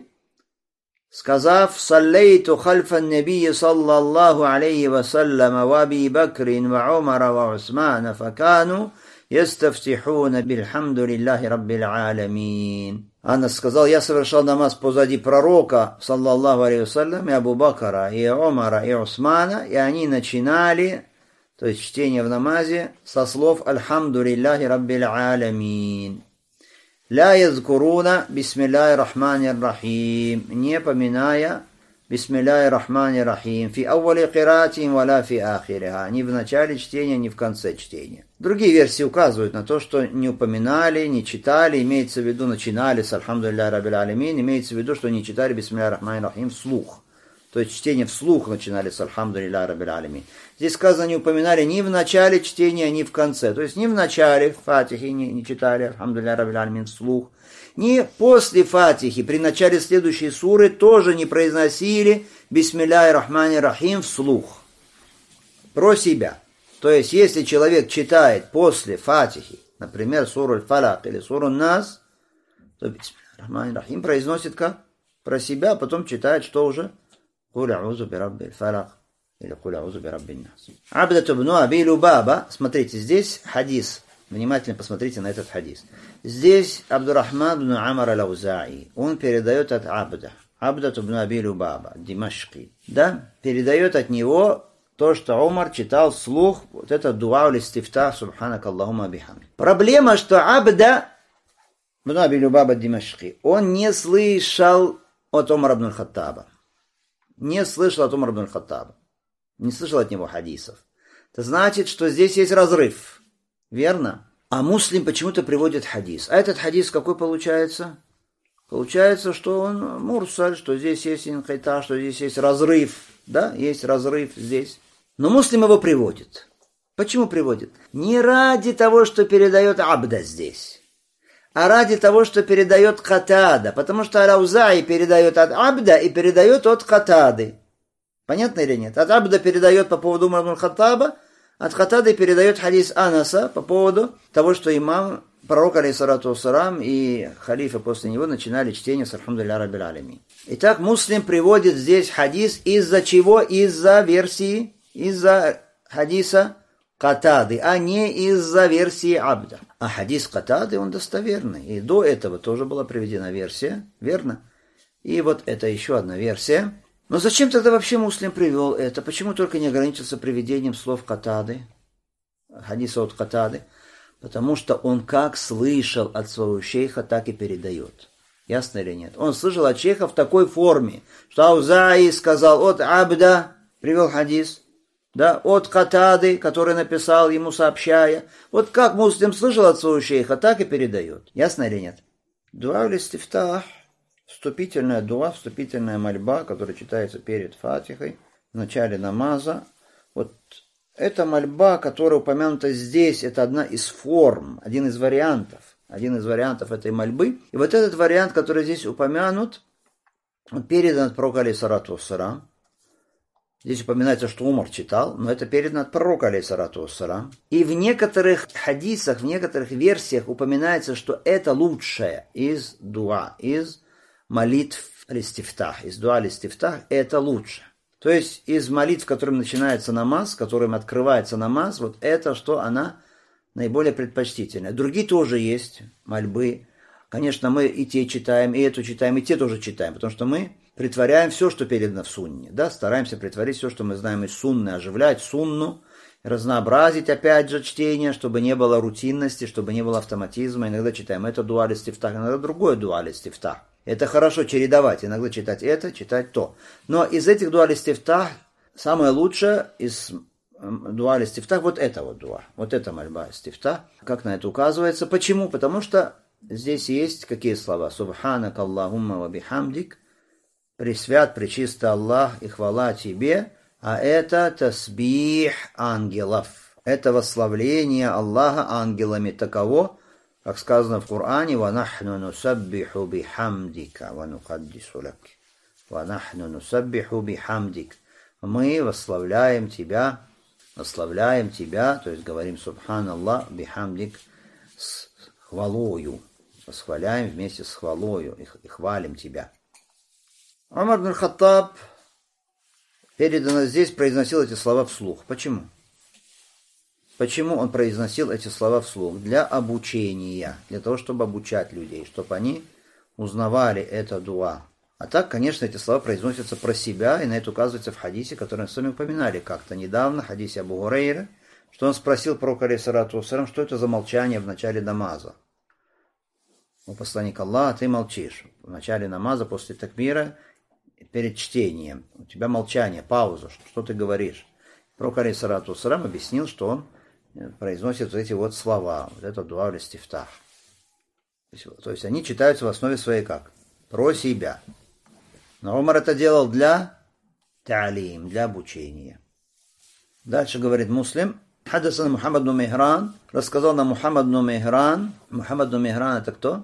сказав: «Саллейту хальфан набии саллаллаху алейхи вассалям ва Аби Бакрин ва Умара ва Усмана факану ястафтихуна бильхамду лиллахи раббил аламин». Анас сказал: «Я совершал намаз позади пророка, саллаллаху алейхи вассалям, и Абу Бакра, и Умара, и Усмана, и они начинали, то есть чтение в намазе, со слов «Альхамду лиллахи раббил аламин». «Ля язкуруна бисмиллахи рахмани рахим», не поминая бисмиллахи рахмани рахим, фи ауали киратин валя фи ахириха, ни в начале чтения, ни в конце чтения. Другие версии указывают на то, что не упоминали, не читали, имеется в виду начинали с «Альхамду лиллахи раббил аламин», имеется в виду, что не читали бисмиллахи рахмани рахим вслух. То есть чтение вслух начинали с «Альхамду лиллахи раббил аламин». Здесь сказано, не упоминали ни в начале чтения, ни в конце. То есть ни в начале Фатихи не, не читали «Альхамду лиллахи раббил аламин» вслух, ни после Фатихи, при начале следующей суры, тоже не произносили «Бисмиллахи рахмани рахим» вслух. Про себя. То есть если человек читает после Фатихи, например, суру Аль-Фалак или суру Нас, то «Бисмиллахи рахмани рахим» произносит как? Про себя, а потом читает, что уже? «Куль аузу бираббил фалак». Или «Куль аузу бираббин нас». Абдату бну Аби Лубаба, смотрите, здесь хадис, внимательно посмотрите на этот хадис. Здесь Абдурахман бну Амар аль-Аузаи, он передает от Абда, Абдату бну Аби Лубаба, Димашки, да, передает от него то, что Умар читал вслух, вот это дуа аль-истифтах, субханак Аллахумма бихамдик. Проблема, что Абда бну Аби Лубаба Димашки, он не слышал от Умара ибн аль-Хаттаба, не слышал от Умара ибн аль-Хаттаба. Не слышал от него хадисов. Это значит, что здесь есть разрыв. Верно? А Муслим почему-то приводит хадис. А этот хадис какой получается? Получается, что он мурсаль, что здесь есть инхайта, что здесь есть разрыв. Да, есть разрыв здесь. Но Муслим его приводит. Почему приводит? Не ради того, что передает Абда здесь, а ради того, что передает Катада. Потому что Аляузаи передает от Абда и передает от Катады. Понятно или нет? От Абда передает по поводу Умара ибн Хаттаба, от Катады передает хадис Анаса по поводу того, что имам, пророк алейхиссалату вассалам и халифа после него начинали чтение с «Альхамду лиллахи раббил аламин». Итак, Муслим приводит здесь хадис из-за чего? Из-за версии, из-за хадиса Катады, а не из-за версии Абда. А хадис Катады, он достоверный. И до этого тоже была приведена версия, верно? И вот это еще одна версия. Но зачем тогда вообще Муслим привел это? Почему только не ограничился приведением слов Катады, хадиса от Катады? Потому что он как слышал от своего шейха, так и передает. Ясно или нет? Он слышал от шейха в такой форме, что Аузаи сказал от Абда, привел хадис, да, от Катады, который написал ему, сообщая. Вот как Муслим слышал от своего шейха, так и передает. Ясно или нет? Дуа аль-истифтах. Вступительная дуа, вступительная мольба, которая читается перед Фатихой, в начале намаза. Вот эта мольба, которая упомянута здесь, это одна из форм, один из вариантов, один из вариантов этой мольбы. И вот этот вариант, который здесь упомянут, он передан от пророка алейхиссалату вассалам. Здесь упоминается, что Умар читал, но это передано от пророка алейхиссалату вассалам. И в некоторых хадисах, в некоторых версиях упоминается, что это лучшее из дуа, из молитв аль-истифтах, из дуа аль-истифтах, это лучше. То есть из молитв, которым начинается намаз, которым открывается намаз, вот это, что она наиболее предпочтительная. Другие тоже есть мольбы. Конечно, мы и те читаем, и эту читаем, и те тоже читаем, потому что мы притворяем все, что передано в сунне. Да? Стараемся притворить все, что мы знаем из сунны, оживлять сунну, разнообразить, опять же, чтение, чтобы не было рутинности, чтобы не было автоматизма. Иногда читаем это дуа аль-истифтах, иногда другое дуа аль-истифтах. Это хорошо чередовать, иногда читать это, читать то. Но из этих дуа аль-истифтах самое лучшее из дуа аль-истифтах вот это вот дуа. Вот это мольба аль-истифтах. Как на это указывается? Почему? Потому что здесь есть какие слова? Субханак Аллахумма ва бихамдик. Пресвят, пречисто Аллах и хвала тебе. А это тасбих ангелов. это восславление Аллаха ангелами. Таково, как сказано в Коране, «Ванахну нусаббиху бихамдика ва нукаддису лак». «Ванахну нусаббиху бихамдик». Мы восславляем тебя, восславляем тебя, то есть говорим «Субханаллах бихамдик» с хвалою. Восхваляем вместе с хвалою и, и хвалим тебя. Умар ибн Хаттаб, передано здесь, произносил эти слова вслух. Почему? Почему он произносил эти слова вслух? Для обучения, для того, чтобы обучать людей, чтобы они узнавали это дуа. А так, конечно, эти слова произносятся про себя, и на это указывается в хадисе, который мы с вами упоминали как-то недавно, в хадисе Абу Гурейры, что он спросил пророка, алейхиссалату вассалям, что это за молчание в начале намаза. О посланник Аллаха, ты молчишь. В начале намаза, после такбира, перед чтением. У тебя молчание, пауза. Что ты говоришь? Пророк, алейхиссалату вассалям, объяснил, что он произносит вот эти вот слова. Вот это дуа аль-истифтах. То есть они читаются в основе своей как? Про себя. Но Умар это делал для та'алим, для обучения. Дальше говорит Муслим. Хадасан Мухаммад бн Михран. Рассказал нам Мухаммад бн Михран. Мухаммад бн Михран это кто?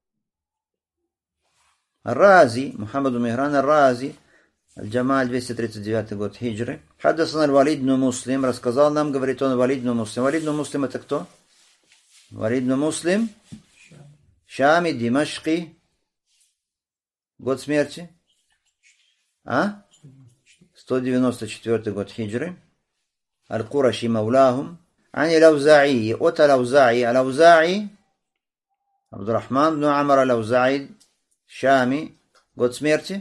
Рази, Мухаммад бн Михран Рази, Аль-Джамаль, двести тридцать девятый год хиджры. Хаддасан Аль-Валид бн Муслим, рассказал нам, говорит он, Валид бн Муслим. Валид бн Муслим это кто? Валид бн Муслим, Шами, Димашки. Год смерти? А? сто девяносто четвёртый год хиджры. Аль-Кураши Мауляхум. Ани Лаузаи, от Лаузаи, Лаузаи, Абдурахман бн Амар Лаузаи, Шами, год смерти?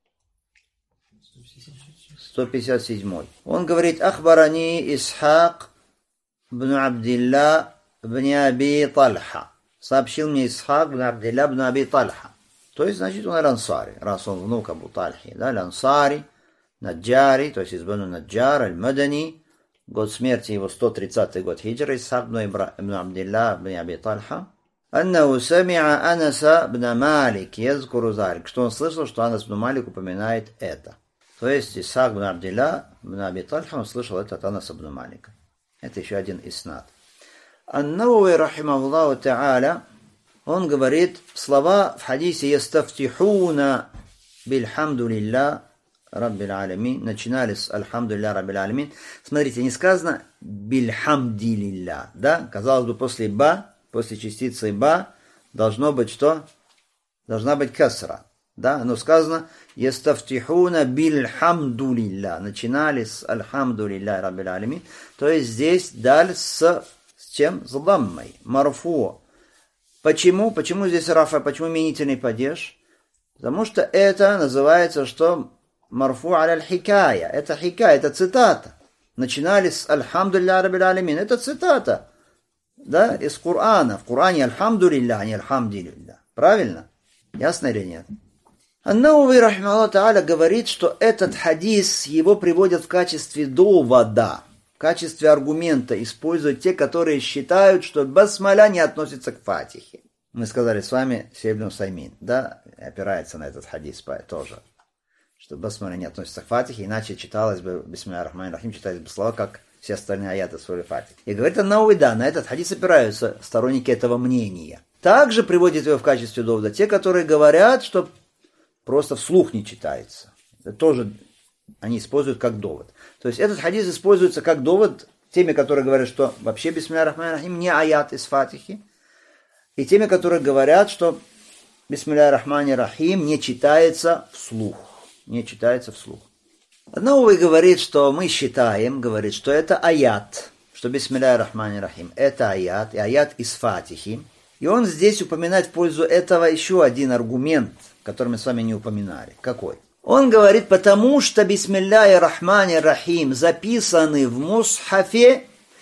сто пятьдесят седьмой. Он говорит, Ахбарани Исхак бн Абдилла бн Аби Талха. Сообщил мне Исхак бн Абдилла бн Аби Талха. То есть, значит, он аль-Ансари, раз он внук Абу Тальхи. Да, аль-Ансари, Наджари, то есть из Бану Наджар, аль-Мадани. Год смерти его сто тридцатый год хиджры. Исхак бн Абдилла бн Аби Талха. أنه سمع أنس بن مالك يذكر ذلك, что он слышал, что Анас бн Малик упоминает это. То есть Исхак бн Абдилла бн Аби Тальха, он слышал это от Анаса бн Малика. Это еще один иснад. Ан-Навави, рахимахуллаху та'аля, он говорит слова в хадисе «Ястафтихуна бильхамду лилля раббил алямин». Начинали с «Альхамду лилля раббил алямин». Смотрите, не сказано «бильхамди лилля». Да? Казалось бы, после «ба», после частицы «ба» должно быть что? Должна быть касра. Да? Но сказано «Ястафтихуна бильхамду лилля». Начинали с «Альхамду лилля раббил алямин». То есть здесь даль с, с чем? С даммой. Марфу. Почему? Почему здесь рафа? Почему именительный падеж? Потому что это называется что? Марфу аль-хикая. Это хикая, это цитата. Начинали с «Альхамду лилля раббил алямин». Это цитата. Да, из Корана. В Коране «Альхамду лилля», а не «Альхамди лилля». Правильно? Ясно или нет? Ан-Навави, рахимахуллаху та'аля, говорит, что этот хадис его приводят в качестве довода, в качестве аргумента используют те, которые считают, что басмаля не относится к фатихе. Мы сказали с вами Шейх ибн Усаймин, да, опирается на этот хадис тоже, что басмаля не относится к фатихе, иначе читалось бы бисмилля ар-Рахмани ар-Рахим, читались бы слова, как все остальные аяты сури Фатих. И говорит Ан-Навави, да, на этот хадис опираются сторонники этого мнения. Также приводят его в качестве довода те, которые говорят, что просто вслух не читается. Это тоже они используют как довод. То есть этот хадис используется как довод теми, которые говорят, что вообще бисмилля ар-Рахмани ар-Рахим не аят из Фатихи, и теми, которые говорят, что бисмилля ар-Рахмани ар-Рахим не читается вслух. Не читается вслух. Ан-Навави говорит, что мы считаем, говорит, что это аят, что бисмилля ар-Рахмани ар-Рахим это аят, и аят из Фатихи. И он здесь упоминает в пользу этого еще один аргумент, который мы с вами не упоминали. Какой? Он говорит, потому что бисмилля ар-Рахмани ар-Рахим записаны в мусхафе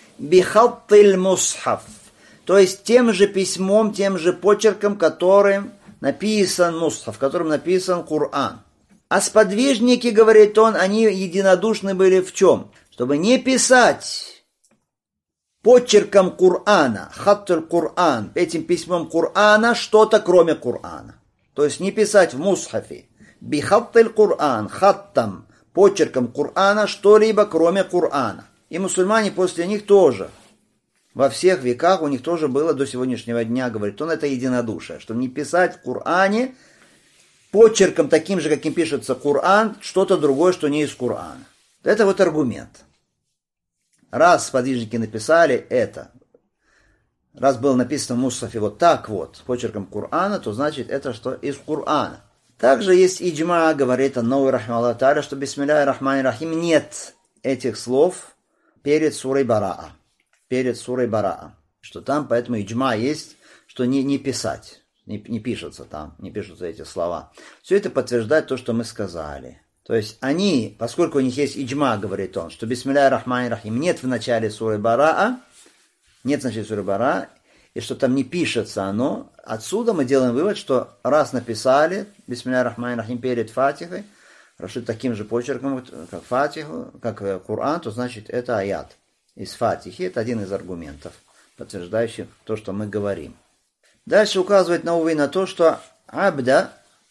бихаттиль мусхаф. То есть тем же письмом, тем же почерком, которым написан мусхаф, которым написан Коран. А сподвижники, говорит он, они единодушны были в чем? Чтобы не писать почерком Корана, хаттуль Коран, этим письмом Корана, что-то кроме Корана. То есть не писать в мусхафе, бихаттиль Коран, хаттам, почерком Корана, что-либо кроме Корана. И мусульмане после них тоже. Во всех веках у них тоже было до сегодняшнего дня, говорит он, это единодушие, что не писать в Коране почерком таким же, каким пишется Коран, что-то другое, что не из Корана. Это вот аргумент. Раз сподвижники написали это, раз было написано в Мусафе вот так вот, почерком Корана, то значит это что из Корана. Также есть иджма, говорит Ан-Навави рахимахуллах тааля, что бисмилляхи рахмани рахим нет этих слов перед сурой Бараа. Перед сурой Бараа. Что там, поэтому иджма есть, что не, не писать. Не, не пишутся там, не пишутся эти слова. Все это подтверждает то, что мы сказали. То есть они, поскольку у них есть иджма, говорит он, что бисмилляхи рахмани рахим нет в начале суры Бараа, нет в начале суры Бараа, и что там не пишется оно, отсюда мы делаем вывод, что раз написали бисмилляхи рахмани рахим перед Фатихой, хорошо, таким же почерком, как Фатиху, как Коран, то значит это аят из Фатихи. Это один из аргументов, подтверждающих то, что мы говорим. Дальше указывает Науви на то, что Абда,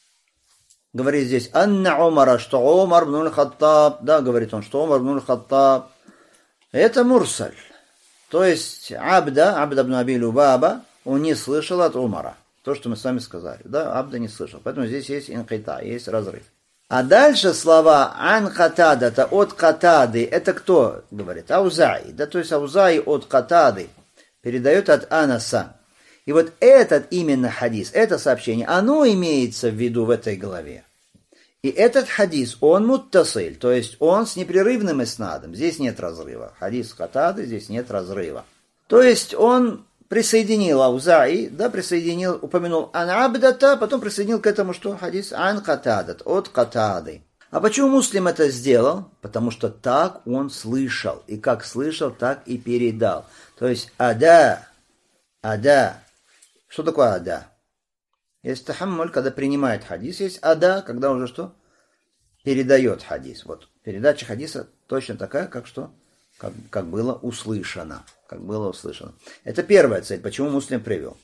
говорит здесь, Анна Умара, что Умар бн аль-Хаттаб, да, говорит он, что Умар бн аль-Хаттаб, это Мурсаль. То есть Абда, Абда бн Аби Любаба, он не слышал от Умара. То, что мы с вами сказали. Да, Абда не слышал. Поэтому здесь есть инкита, есть разрыв. А дальше слова ан Катада, это от Катады, это кто говорит? Аузаи. Да, то есть Аузаи от Катады передает от Анаса. И вот этот именно хадис, это сообщение, оно имеется в виду в этой главе. И этот хадис, он муттасиль, то есть он с непрерывным иснадом. Здесь нет разрыва. Хадис Катады, здесь нет разрыва. То есть он присоединил Аузаи, да, присоединил, упомянул ан Абдата, потом присоединил к этому, что хадис ан Катадат, от Катады. А почему Муслим это сделал? Потому что так он слышал. И как слышал, так и передал. То есть ада, ада. Что такое ада? Есть тахаммуль, когда принимает хадис, есть ада, когда уже что? Передает хадис. Вот передача хадиса точно такая, как что? Как, как было услышано. Как было услышано. Это первая цель. Почему Муслим привел?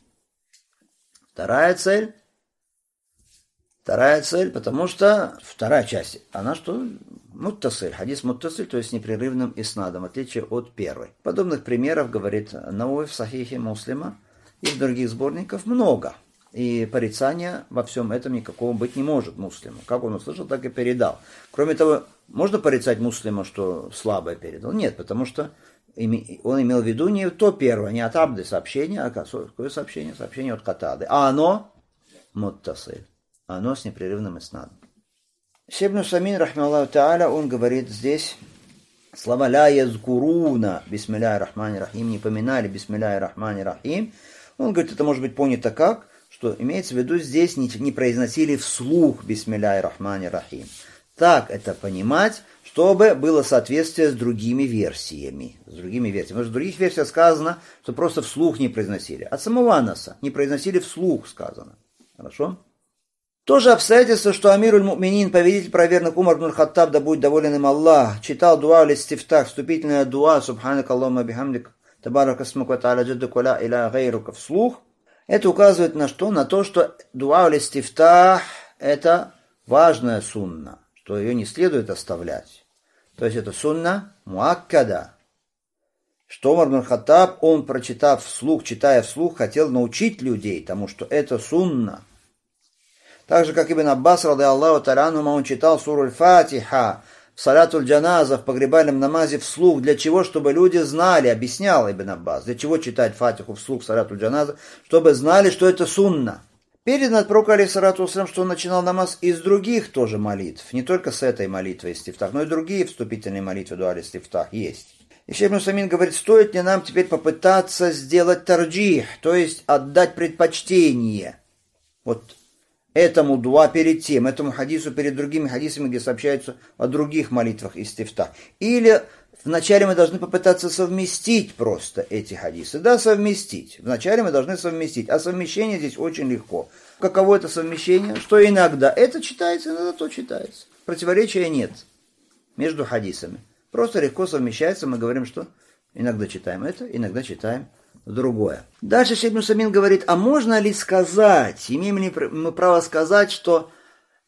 Вторая цель. Вторая цель, потому что вторая часть, она что? Муттасиль. Хадис муттасиль, то есть непрерывным иснадом, в отличие от первой. Подобных примеров, говорит Науви в Сахихе Муслима и в других сборниках много. И порицания во всем этом никакого быть не может Муслиму. Как он услышал, так и передал. Кроме того, можно порицать Муслима, что слабое передал? Нет, потому что он имел в виду не то первое, не от Абды сообщение, а какое сообщение? Сообщение от Катады. А оно муттасиль. Оно с непрерывным иснадом. Шейх ибн Усаймин, рахмаллаху тааля, он говорит здесь слова «ля язкуруна бисмилляхи рахмани рахим», не поминали бисмилляхи рахмани рахим. Он говорит, это может быть понято как, что имеется в виду здесь не, не произносили вслух бисмилляхи рахмани рахим. Так это понимать, чтобы было соответствие с другими версиями. С другими версиями. Потому что в других версиях сказано, что просто вслух не произносили. От самого Анаса не произносили вслух, сказано. Хорошо? Тоже обстоятельство, что Амируль Муминин, повелитель праведных Умар бн аль-Хаттаб, да будет доволен им Аллах, читал дуа аль-истифтах, вступительная дуа, субханак Аллахума бихамдик, табарак асмук ва та'аля джаддук ва ла иляха гайрука, вслух. Это указывает на что? На то, что дуа аль-истифтах это важная сунна, что ее не следует оставлять. То есть это сунна муаккада. Что Умар бн аль-Хаттаб, он, прочитав вслух, читая вслух, хотел научить людей тому, что это сунна. Так же, как Ибн Аббас, ради Аллаху та'аля, он читал суру Аль-Фатиха в салятуль джаназа, в погребальном намазе вслух. Для чего? Чтобы люди знали, объяснял Ибн Аббас. Для чего читать Фатиху вслух в салятуль джаназа? Чтобы знали, что это сунна. Передано от пророка, алейхиссалату вассалям, что он начинал намаз из других тоже молитв. Не только с этой молитвой истифтах, но и другие вступительные молитвы дуа аль-истифтах есть. И Шейх ибн Усаймин говорит, стоит ли нам теперь попытаться сделать тарджих, то есть отдать предпочтение. Вот этому дуа перед тем, этому хадису перед другими хадисами, где сообщаются о других молитвах истифтах. Или вначале мы должны попытаться совместить просто эти хадисы. Да, совместить. Вначале мы должны совместить. А совмещение здесь очень легко. Каково это совмещение? Что иногда это читается, иногда то читается. Противоречия нет между хадисами. Просто легко совмещается. Мы говорим, что иногда читаем это, иногда читаем другое. Дальше Шейх ибн Усаймин говорит, а можно ли сказать, имеем ли мы право сказать, что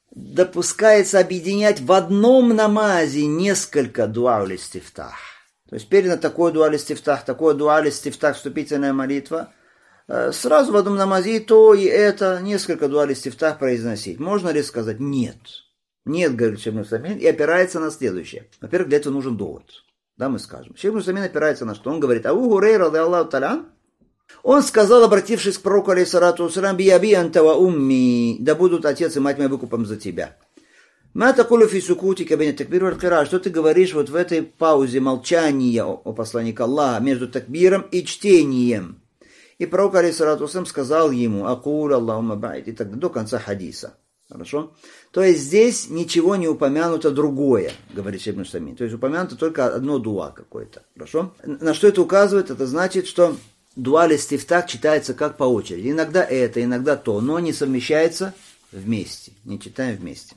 допускается объединять в одном намазе несколько дуа аль-истифтах? То есть передано такое дуа листифтах, такое дуа листифтах, вступительная молитва. Сразу в одном намазе то и это, несколько дуа листифтах произносить. Можно ли сказать нет? Нет, говорит шейх ибн Усаймин, и опирается на следующее. Во-первых, для этого нужен довод. Да, мы скажем. Шейх ибн Усаймин опирается на что? Он говорит, Абу Хурейра, радийаллаху та'аля, он сказал, обратившись к пророку, алейхиссалату вассалям, «Биаби анта ва умми, да будут отец и мать мои выкупом за тебя». «Ма такулу фи сукутика бейна такбир валь кира», что ты говоришь вот в этой паузе молчания, о, о посланнике Аллаха, между такбиром и чтением. И пророк, алейхиссалату вассалям, сказал ему, «Акуль Аллахумма ба'ид», и так до конца хадиса. Хорошо? То есть здесь ничего не упомянуто другое, говорит шейх ибн Усаймин. То есть упомянуто только одно дуа какое-то. Хорошо? На что это указывает? Это значит, что дуа листифтах читается как по очереди. Иногда это, иногда то, но не совмещается вместе. Не читаем вместе.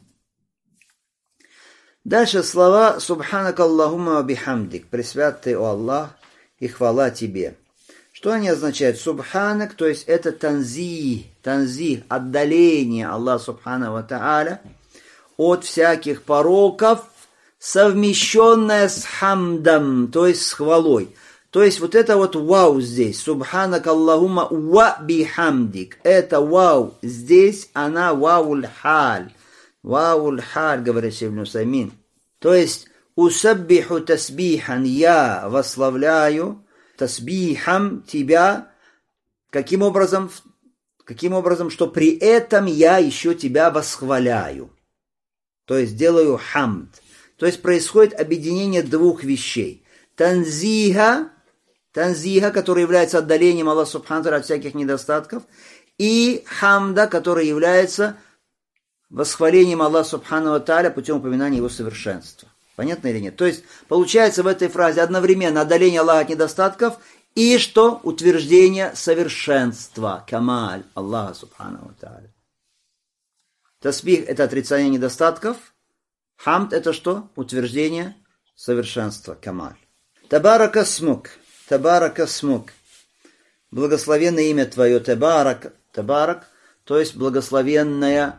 Дальше слова «Субханак Аллахумма бихамдик», «Пресвят ты, о Аллах, и хвала тебе». Что они означают? Субханак, то есть это танзи, танзи, отдаление Аллаха Субхану ва Тааля от всяких пороков, совмещенное с хамдом, то есть с хвалой. То есть вот это вот вау здесь, Субханак Аллахумма ва бихамдик, это вау здесь, она вауль халь. Вауль халь, говорит шейх ибн Усаймин. То есть, усаббиху тасбихан, я восславляю тасбихам тебя. Каким образом? Каким образом, что при этом я еще тебя восхваляю. То есть, делаю хамд. То есть, происходит объединение двух вещей. Танзиха, танзиха, который является отдалением Аллаха Субхану от всяких недостатков, и хамда, который является восхвалением Аллаха Субхану ва Тааля путем упоминания его совершенства. Понятно или нет? То есть, получается в этой фразе одновременно отдаление Аллаха от недостатков и что? Утверждение совершенства. Камаль Аллаха Субхану ва Тааля. Тасбих – это отрицание недостатков. Хамд – это что? Утверждение совершенства. Камаль. Табарака смук. Табарака смук. Благословенное имя твое. Табарак. Табарак. То есть, благословенное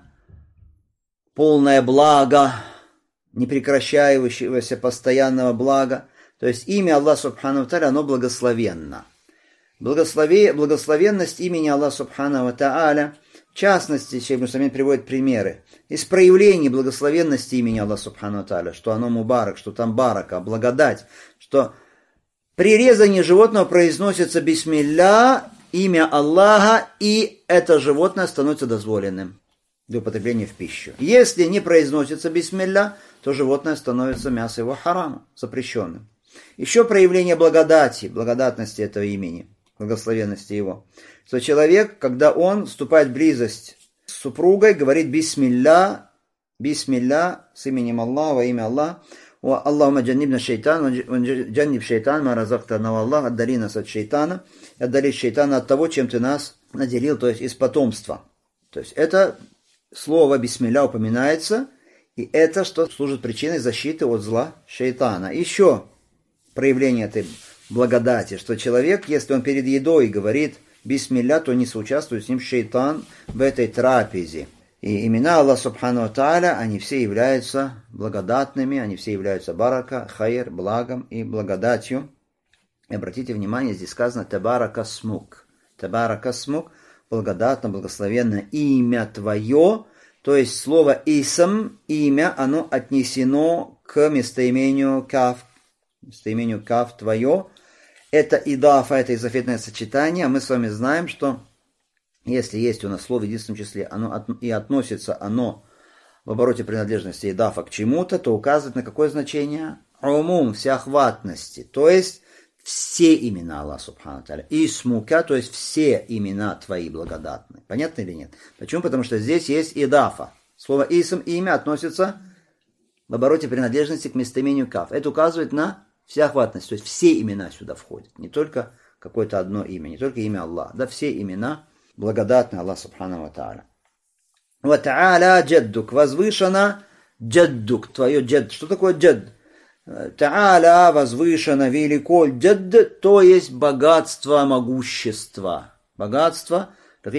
полное благо, непрекращающегося постоянного блага. То есть имя Аллаха Субхану ва Тааля, оно благословенно. Благослови, благословенность имени Аллаха Субхану ва Тааля, в частности, шейх ибн Усаймин приводит примеры, из проявлений благословенности имени Аллаха Субхану ва Тааля, что оно мубарак, что там барака, благодать, что при резании животного произносится бисмилля, имя Аллаха, и это животное становится дозволенным для употребления в пищу. Если не произносится бисмилля, то животное становится мясо его харамом, запрещенным. Еще проявление благодати, благодатности этого имени, благословенности его. Что человек, когда он вступает в близость с супругой, говорит бисмилля, бисмилля, с именем Аллаха, во имя Аллаха, Аллахума джаннибна шейтан, джанниб шейтан, ма разактана Аллах, отдали нас от шейтана, отдали шейтана от того, чем ты нас наделил, то есть из потомства. То есть это слово бисмилля упоминается, и это что служит причиной защиты от зла шейтана. Еще проявление этой благодати, что человек, если он перед едой говорит бисмилля, то не соучаствует с ним шейтан в этой трапезе. И имена Аллаха Субхану ва Тааля, они все являются благодатными, они все являются барака, хайр, благом и благодатью. И обратите внимание, здесь сказано табарака смук. Табарака смук, благодатно, благословенно имя твое, то есть слово исм, имя, оно отнесено к местоимению каф, местоимению каф твое. Это идафа, это изофетное сочетание. Мы с вами знаем, что если есть у нас слово в единственном числе, оно от, и относится оно в обороте принадлежности идафа к чему-то, то указывает на какое значение? Умум, всеохватности, то есть все имена Аллаха Субхану ва Тааля. Исмука, то есть все имена твои благодатные. Понятно или нет? Почему? Потому что здесь есть идафа. Слово исм, имя, относится в обороте принадлежности к местоимению каф. Это указывает на всеохватность, то есть все имена сюда входят. Не только какое-то одно имя, не только имя Аллаха. Да, все имена благодатный Аллах Субхану ва Тааля. Ва Тааля джаддук, возвышено джаддук, твое джадд. Что такое джадд? Тааля, возвышено, велико, джадд, то есть богатство, могущество. Богатство,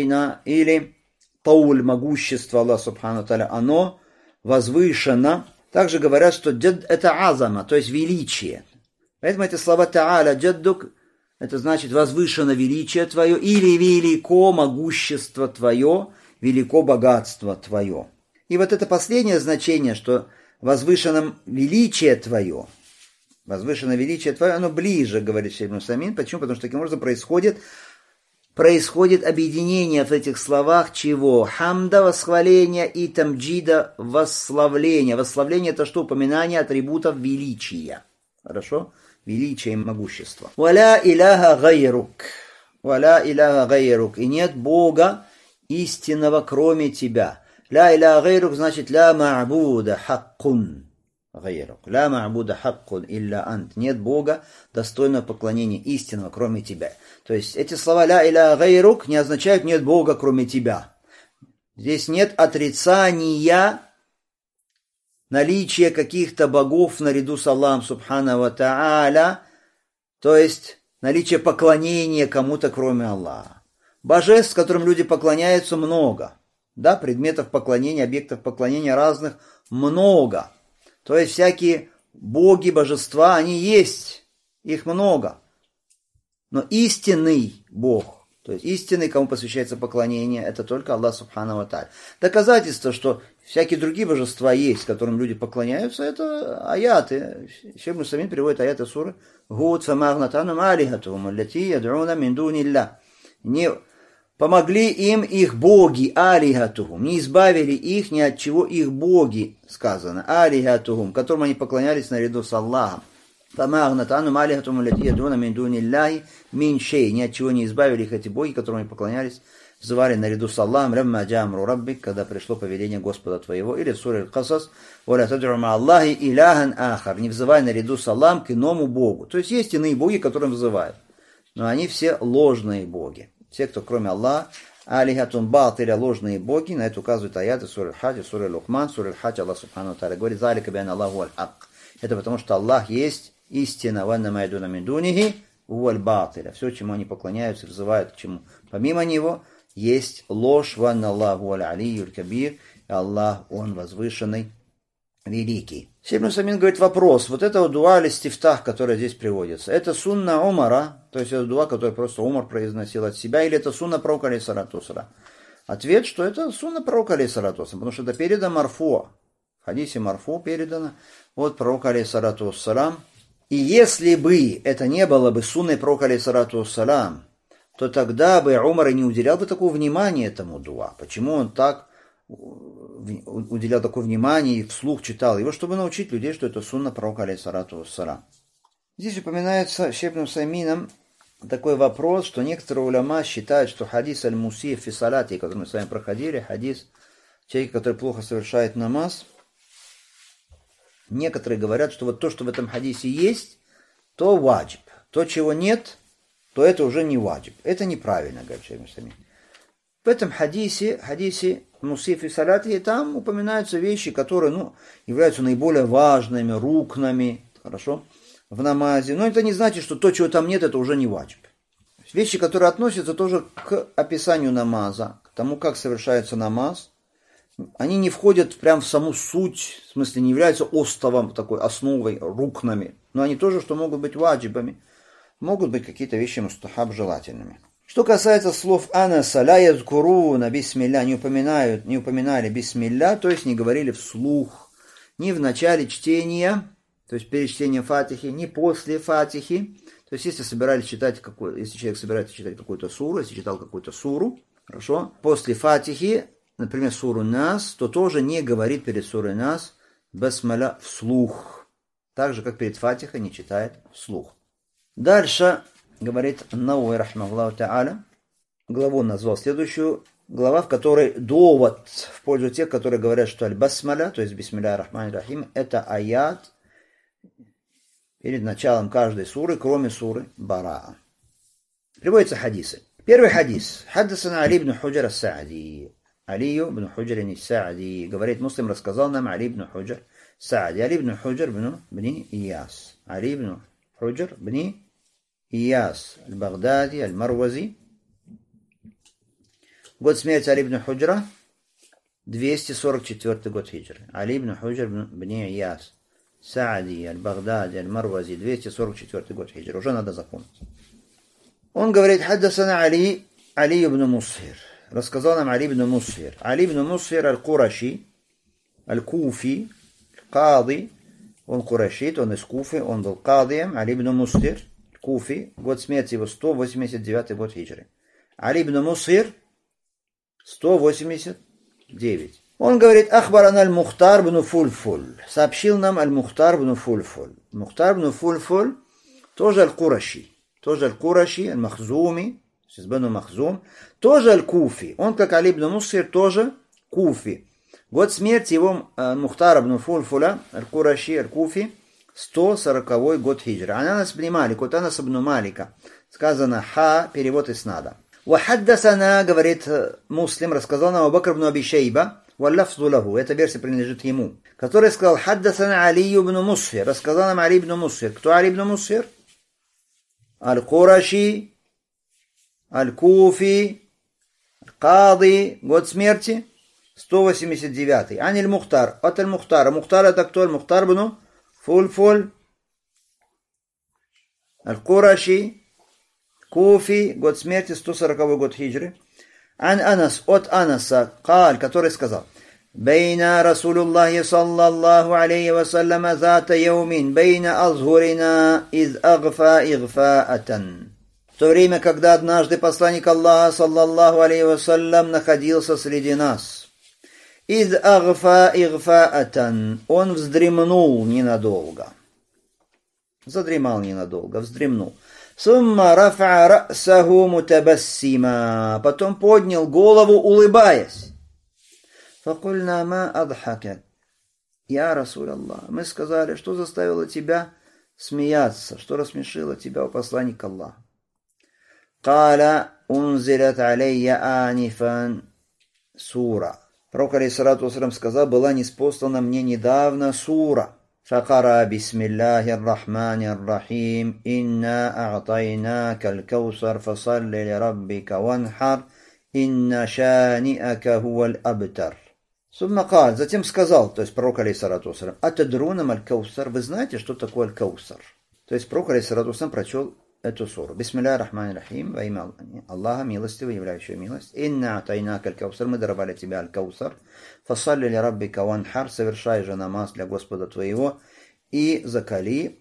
или тауль, могущество Аллаха Субхану ва Тааля, оно возвышено. Также говорят, что джадд это азама, то есть величие. Поэтому эти слова «Та'аля джаддук» это значит «возвышено величие твое» или «велико могущество твое», «велико богатство твое». И вот это последнее значение, что «возвышено величие твое», «возвышено величие твое», оно ближе, говорит Шейх ибн Усаймин. Почему? Потому что таким образом происходит, происходит объединение в этих словах чего? Хамда, восхваление, и тамджида, восславление. Восславление – это что? Упоминание атрибутов величия. Хорошо? Величие и могущество. «Валя иляха гайрук». «Валя иляха гайрук». И нет Бога истинного, кроме тебя. «Ля иляха гайрук» значит «ля ма'буда хаккун». Гайрук. «Ля ма'буда хаккун илля ант». Нет Бога достойного поклонения истинного, кроме тебя. То есть эти слова «ля иляха гайрук» не означают «нет Бога, кроме тебя». Здесь нет отрицания наличие каких-то богов наряду с Аллахом субхана ва та'аля, то есть наличие поклонения кому-то кроме Аллаха. Божеств, которым люди поклоняются, много. Да, предметов поклонения, объектов поклонения разных много. То есть всякие боги, божества, они есть, их много. Но истинный Бог, то есть истинный, кому посвящается поклонение, это только Аллах субхана ва та'аля. Доказательство, что всякие другие божества есть, которым люди поклоняются, это аяты. Шейх ибн Усаймин переводит аяты суры «Гуд фамагнатану алихатухум, аллати яд'уна мин дунилля». Не помогли им их боги, алихатухум, не избавили их ни от чего их боги, сказано, алихатухум, которым они поклонялись наряду с Аллахом. Фамагнатану алихатухум, аллати яд'уна мин дунилляхи мин шей, ни от чего не избавили их эти боги, которым они поклонялись, взывали наряду с Аллахом, «Рамма джамру раббик», когда пришло повеление Господа твоего, или в суре Аль-Касас, «Валя тад'у ма Аллахи иляхан ахар», не взывай наряду с Аллахом к иному Богу. То есть есть иные боги, которым взывают, но они все ложные боги. Те, кто кроме Аллаха, алихатун батиля, ложные боги, на это указывают аяты суре Аль-Хадж, суре Лукман, суре Аль-Хадж, Аллах субхану ва тааля говорит: «Залика биан Аллаху аль-хак». Это потому, что Аллах есть истина, «Ванна майдуна мин дунихи уаль батиля». Все, чему они поклоняются, взывают к чему помимо него, есть ложь. «Ванна Аллаху аль-алийюль кабир», Аллах, Он возвышенный, великий. Шейх ибн Усаймин говорит: вопрос, вот это дуа аль-истифтах, которая здесь приводится, это сунна Умара, то есть это дуа, который просто Умар произносил от себя, или это сунна пророка алейхиссалату вассалям? Ответ, что это сунна пророка алейхиссалату вассалям, потому что это передано марфу, в хадисе марфу передано от пророка алейхиссалату вассалям. И если бы это не было бы сунной пророка алейхиссалату вассалям, то тогда бы Умар и не уделял бы такого внимания этому дуа. Почему он так уделял такое внимание и вслух читал его, чтобы научить людей, что это сунна пророка алейхиссалату вассалям. Здесь упоминается Шейх ибн Усаймином такой вопрос, что некоторые уляма считают, что хадис аль-муси фи салати, который мы с вами проходили, хадис человека, который плохо совершает намаз, некоторые говорят, что вот то, что в этом хадисе есть, то ваджиб. То, чего нет, то это уже не ваджиб. Это неправильно, говорит Шейх ибн Усаймин. В этом хадисе, хадисе мусиф и салати, там упоминаются вещи, которые, ну, являются наиболее важными, рукнами, хорошо, в намазе. Но это не значит, что то, чего там нет, это уже не ваджиб. Вещи, которые относятся тоже к описанию намаза, к тому, как совершается намаз, они не входят прямо в саму суть, в смысле не являются остовом, такой основой, рукнами, но они тоже, что могут быть ваджибами, могут быть какие-то вещи мустахаб желательными. Что касается слов Анаса, ля язкуруна бисмилля, не упоминают, не упоминали бисмилля, то есть не говорили вслух, ни в начале чтения, то есть перед чтением фатихи, ни после фатихи. То есть если собирались читать, какой, если человек собирается читать какую-то суру, если читал какую-то суру, хорошо, после фатихи, например, суру Нас, то тоже не говорит перед сурой Нас басмаля вслух, так же, как перед фатихой не читает вслух. Дальше говорит Науи, рахмахуллаху та'аля, главу назвал следующую, глава, в которой довод в пользу тех, которые говорят, что аль-басмаля, то есть бисмилля рахман рахим, это аят перед началом каждой суры, кроме суры Бараа. Приводятся хадисы. Первый хадис. Хаддасана Али ибн Худжар ас-Саади. Али ибн Худжар ас-Саади. Говорит, Муслим рассказал нам Али ибн Худжар Саади. Али ибн Худжар бни Ияс. Али ибн Худжар бни Ияс, аль-Багдади, аль-Марвази. Год смерти Али ибн Худжра двести сорок четвёртый год хиджры. Али ибн Худжр бни Ияс. Саади, Аль-Багдади, Аль-Марвази, двести сорок четвёртый год хиджры. Уже надо запомнить. Он говорит, хаддасана Али, Али ибн Мусхир. Рассказал нам Али ибн Мусхир. Али ибн Мусхир аль-Кураши, аль-Куфи, Кади. Он курашит, он из Куфы, он был кадием. Али ибн Мусхир, Куфи. Год смерти его сто восемьдесят девятый год хиджры. Али ибн Мусхир, сто восемьдесят девять. Он говорит, ахбаран аль-Мухтар бну Фульфуль. Сообщил нам аль-Мухтар бну Фульфуль. Мухтар бну Фульфуль тоже аль-Кураши. Тоже аль-Кураши, аль-Махзуми, из бну Махзум. Тоже аль-Куфи. Он, как Али ибн Мусхир, тоже Куфи. Год смерти его Мухтара бну Фульфуля, аль-Кураши, аль-Куфи, сто сороковой год хиджры. Анас бн Малик, от Анаса бн Малика. Сказано ха, перевод иснада. Вахаддасана, говорит Муслим, рассказал нам Абу Бакр бн Аби Шейба, валлафзу лаху, эта версия принадлежит ему, который сказал, хаддасана Али ибн Мусхир, рассказал нам Али ибн Мусхир. Кто Али ибн Мусхир? Аль-Кураши, Аль-Куфи, Кади, год смерти, сто восемьдесят девятый. Ани аль-Мухтар, от аль-Мухтара. Мухтар это кто? Аль-Мухтар бну Фульфуль, Аль-Кураши, Куфи, год смерти, сто сороковой год хиджры. Ан Анас, от Анаса, Каль, который сказал, Бейна Расулуллахи саллаллаху алейхи вассаляма зата яумин, бейна азгурина из агфа игфаатан. В то время, когда однажды посланник Аллаха саллаллаху алейхи вассалям находился среди нас, из агфа игфаатан, он вздремнул ненадолго. Задремал ненадолго, вздремнул. Сумма рафа расаху мутабассима. Потом поднял голову, улыбаясь. Факульна ма адхака. Я Расуль Аллах. Мы сказали, что заставило тебя смеяться, что рассмешило тебя, о посланник Аллаха. Каля унзилят алейя анифан сура. Пророк алейхиссалату вассалям сказал, была ниспослана мне недавно сура. فقرأ بسم الله الرحمن الرحيم إنا أعطيناك الكوثر فصل لربك وانحر إن شانئك هو الأبتر. ثم قال, затем сказал, то есть пророк алейхиссалату вассалям, атадруна маль каусар, вы знаете, что такое аль-каусар? То есть пророк алейхиссалату вассалям прочел эту суру. Бисмилляхи рахмани рахим, во имя Аллаха, милостивого, являющего милость. Инна атайнака аль-каусар, мы даровали тебя аль-каусар. Фасалли ли раббика ванхар, совершай же намаз для Господа твоего и закали.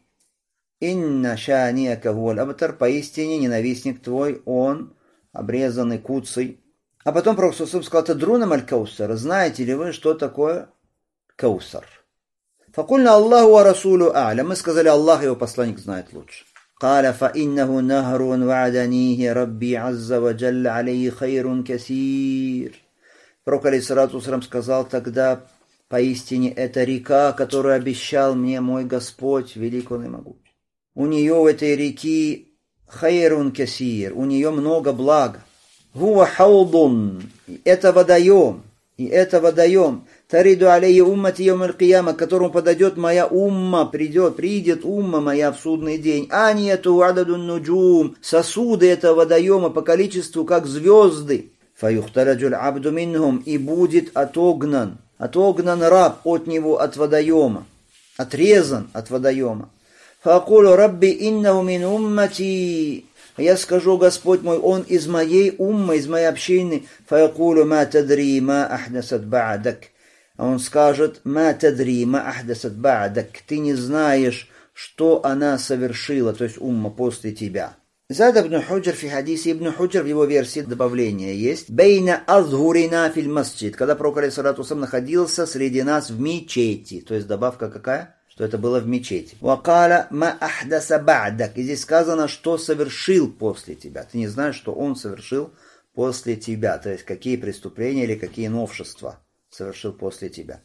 Инна шаниака хуаль абтар, поистине ненавистник твой, он обрезанный куцей. А потом пророк сказал, тадруна аль-каусар, знаете ли вы, что такое каусар? Факульна Аллаху ва расулю а'ля, мы сказали, Аллах и его посланник знает лучше. قال فإنه نهر وعدنيه ربي عز وجل عليه خير كثير. Пророк алейхиссалату вассалям сказал тогда, поистине это река, которую обещал мне мой Господь, велик он и могуч. У нее в этой реке хайрун касир, у нее много блага. Хуа хаудун, это водоем, и это водоем. Тариду алейhi уммати йом аль-кияма, к которому подойдет моя умма, придет, придет умма моя в судный день. Анияту ададун нуджум, сосуды этого водоема по количеству, как звезды. Фаюхтараджуль абду минхум, и будет отогнан, отогнан раб от него, от водоема, отрезан от водоема. Факулу рабби иннаху мин уммати, я скажу, Господь мой, он из моей уммы, из моей общины. Фаякулу ма тадри ма ахдасат ба'дак. А он скажет, ма тадри ма ахдасат ба'дак. Ты не знаешь, что она совершила, то есть умма после тебя. Зад ибн Худжр фи хадисе, Ибн Худжр в его версии добавление есть. Бейна азгурина филь масджид. Когда пророк алейхиссалату вассалям находился среди нас в мечети. То есть добавка какая? Что это было в мечети. Вакаля ма ахдаса ба'дак. И здесь сказано, что совершил после тебя. Ты не знаешь, что он совершил после тебя. То есть какие преступления или какие новшества совершил после тебя.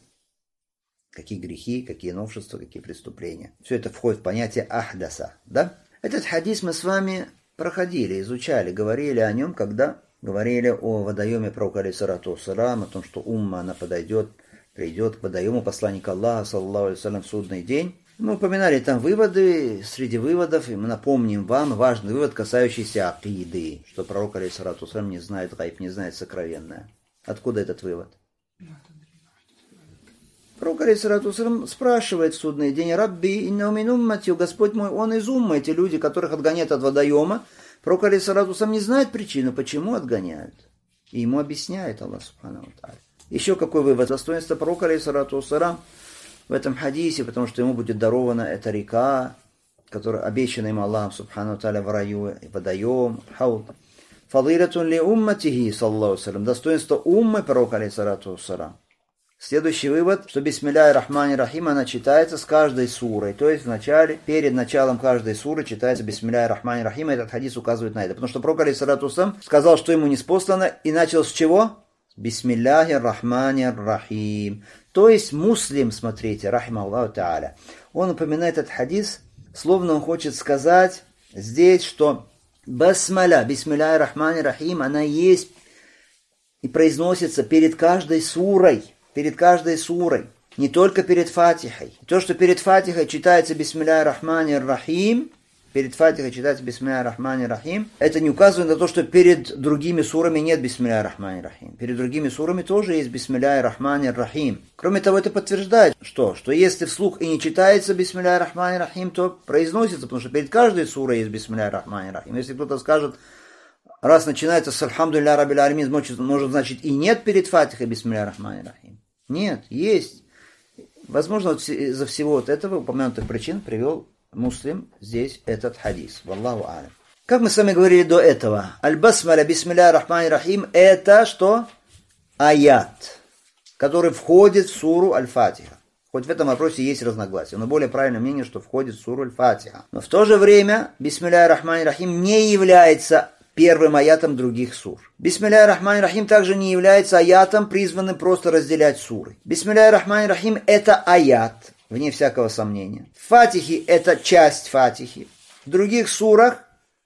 Какие грехи, какие новшества, какие преступления. Все это входит в понятие ахдаса. Да? Этот хадис мы с вами проходили, изучали, говорили о нем, когда говорили о водоеме пророка алейхиссалату вассалям, о том, что умма, она подойдет, придет к водоему посланника Аллаха, саллаллаху алейхи вассалям, в судный день. Мы упоминали там выводы, среди выводов, и мы напомним вам важный вывод, касающийся акиды, что пророк алейхиссалату вассалям не знает гайб, не знает сокровенное. Откуда этот вывод? Пророк алейхиссалату вассалям спрашивает в судный день: «Рабби, инна мин уммати», Господь мой, он из уммы, эти люди, которых отгоняют от водоема. Пророк алейхиссалату вассалям не знает причины, почему отгоняют. И ему объясняет Аллах субхану ва тааля. Еще какой вывод? Достоинство пророка алейхиссалату вассалям в этом хадисе, потому что ему будет дарована эта река, которая обещана ему Аллахом субхану ва тааля в раю, и водоем, хауд. Фадилатун ли умматихи, саллаллаху салям, достоинство уммы пророка алейхиссалату вассалям. Следующий вывод, что бисмилляхи рахмани рахим, она читается с каждой сурой. То есть в начале, перед началом каждой суры читается бисмилляхи рахмани рахим. Этот хадис указывает на это. Потому что пророк алейхиссалату вассалям сказал, что ему ниспослано, и начал с чего? Бисмилляхи рахмани рахим. То есть муслим, смотрите, рахималлаху тааля, он упоминает этот хадис, словно он хочет сказать здесь, что басмаля, бисмилляхи рахмани рахим, она есть и произносится перед каждой сурой. Перед каждой сурой, не только перед Фатихой. То, что перед Фатихой читается бисмилляхи рахмани рахим, перед Фатихой читается бисмилляхи рахмани рахим, это не указывает на то, что перед другими сурами нет бисмилляхи рахмани рахим. Перед другими сурами тоже есть бисмилляхи рахмани рахим. Кроме того, это подтверждает, что, что если вслух и не читается бисмилляхи рахмани рахим, то произносится, потому что перед каждой сурой есть бисмилляхи рахмани рахим. Если кто-то скажет, раз начинается с альхамдулилля раббил алямин, может, может значит и нет перед Фатихой бисмилляхи рахмани рахим. Нет, есть. Возможно, вот из-за всего вот этого упомянутых причин привел Муслим здесь этот хадис. Валлаху алям. Как мы с вами говорили до этого, аль-басмаля бисмилляхи рахмани рахим, это что? Аят, который входит в суру Аль-Фатиха. Хоть в этом вопросе есть разногласия, но более правильное мнение, что входит в суру Аль-Фатиха. Но в то же время бисмилляхи рахмани рахим не является первым аятом других сур. Бисмилляхи рахмани рахим также не является аятом, призванным просто разделять суры. Бисмилляхи рахмани рахим это аят, вне всякого сомнения. Фатихи это часть Фатихи. В других сурах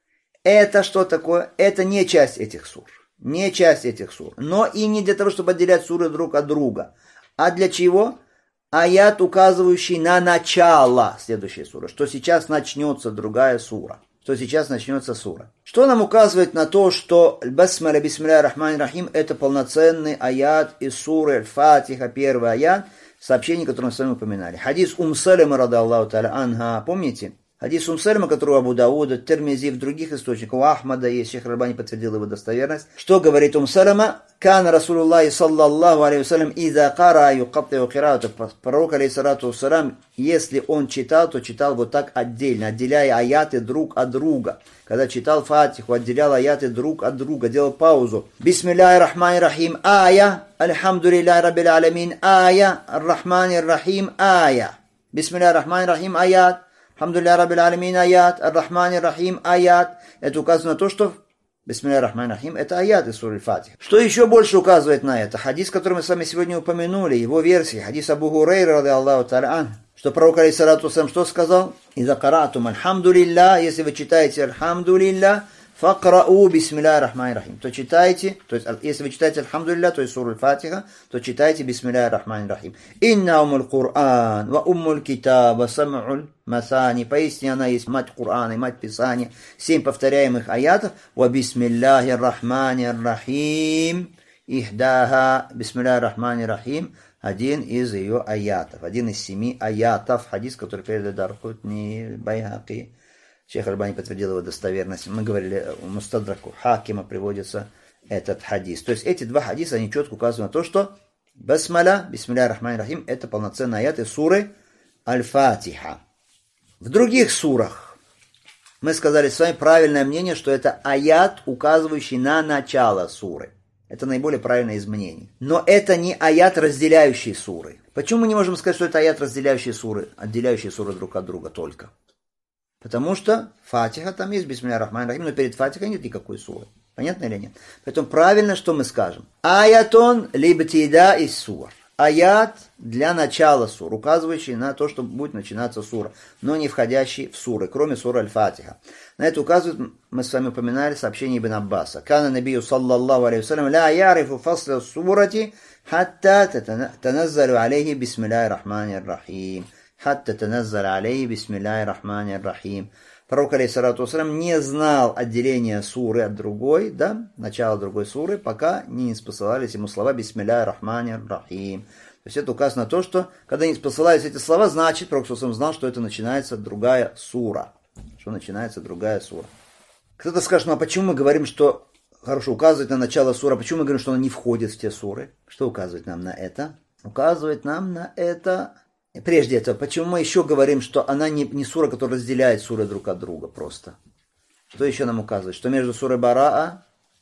это что такое? Это не часть этих сур. Не часть этих сур. Но и не для того, чтобы отделять суры друг от друга. А для чего? Аят, указывающий на начало следующей суры. Что сейчас начнется другая сура. Что сейчас начнется сура. Что нам указывает на то, что басмаля бисмилляхи рахмани рахим это полноценный аят из суры Аль-Фатиха, первый аят, сообщение, которое мы с вами упоминали. Хадис Ум Салима радаллаху та'аля анха, помните? Хадис Ум Салима, который у Абу Дауда, Тирмизи, в других источниках, у Ахмада есть, Шейх Аль-Альбани подтвердил его достоверность. Что говорит Ум Салима? Кан Расулуллахи саллаллаху алейхи вассалям иза кара юкаттиу кираату. Пророк алейхиссалату вассалям, если он читал, то читал вот так отдельно, отделяя аяты друг от друга. Когда читал Фатиху, отделял аяты друг от друга, делал паузу. Бисмилляхи рахмани рахим ая, альхамдулиллахи раббил алямин ая, ар-рахмани рахим ая. Бисмилляхи рахмани рахим аят. Алхамдулиллахи раббил алямин аят, ар-рахмани рахим аят. Это указано на то, что бисмилляхи рахмани рахим это аят из суры Аль-Фатиха. Что еще больше указывает на это? Хадис, который мы с вами сегодня упомянули, его версия, хадис Абу Хурайры радиаллаху та'аля анху, что пророк алейхиссалату вассалям что сказал? Иза караатум альхамдулилля, если вы читаете альхамдулилля, факрау бисмилляхи рахмани рахим, то читайте, то есть если вы читаете альхамдулилля, то есть суру Аль-Фатиха, то читайте бисмилляхи рахмани рахим. Инна умуль Кур'ан, ва уммуль китаб, ва сам'уль масани, поистине она есть мать Кур'ана и мать Писания, семь повторяемых аятов, ва бисмилляхи рахмани рахим, ихдаха, бисмилляхи рахмани рахим, один из ее аятов, один из семи аятов, хадис, который передал Даракутни, Байхаки. Шейх Аль-Альбани подтвердил его достоверность. Мы говорили, у Мустадраку Хакима приводится этот хадис. То есть эти два хадиса, они четко указывают на то, что басмаля, бисмилляхи рахмани рахим, это полноценный аят из суры Аль-Фатиха. В других сурах мы сказали с вами правильное мнение, что это аят, указывающий на начало суры. Это наиболее правильное из мнений. Но это не аят, разделяющий суры. Почему мы не можем сказать, что это аят, разделяющий суры, отделяющий суры друг от друга только? Потому что Фатиха, там есть бисмилляхи рахмани рахим, но перед Фатихой нет никакой суры. Понятно или нет? Поэтому правильно, что мы скажем. Аятон либтида из сур. Аят для начала сур, указывающий на то, что будет начинаться сура, но не входящий в суры, кроме суры Аль-Фатиха. На это указывает, мы с вами упоминали сообщение Ибн Аббаса. Кана набию саллаллаху алейхи вассалям ла ярифу фасля сурати хатта таназзалу алейхи бисмиллахи рахмани рахим. Хатта таназзалу алейхи бисмиллахи рахмани рахим. пророк, алейхиссалату вассалям, не знал отделения суры от другой, да, начала другой суры, пока не спосылались ему слова «Бисмилля рахмани рахим». То есть это указано на то, что когда не спосылались эти слова, значит, пророк знал, что это начинается другая сура. Что начинается другая сура. Кто-то скажет, ну а почему мы говорим, что, хорошо, указывает на начало сура, почему мы говорим, что она не входит в те суры? Что указывает нам на это? Указывает нам на это... Прежде этого, почему мы еще говорим, что она не, не сура, которая разделяет суры друг от друга просто? Что еще нам указывает? Что между сурой Бараа,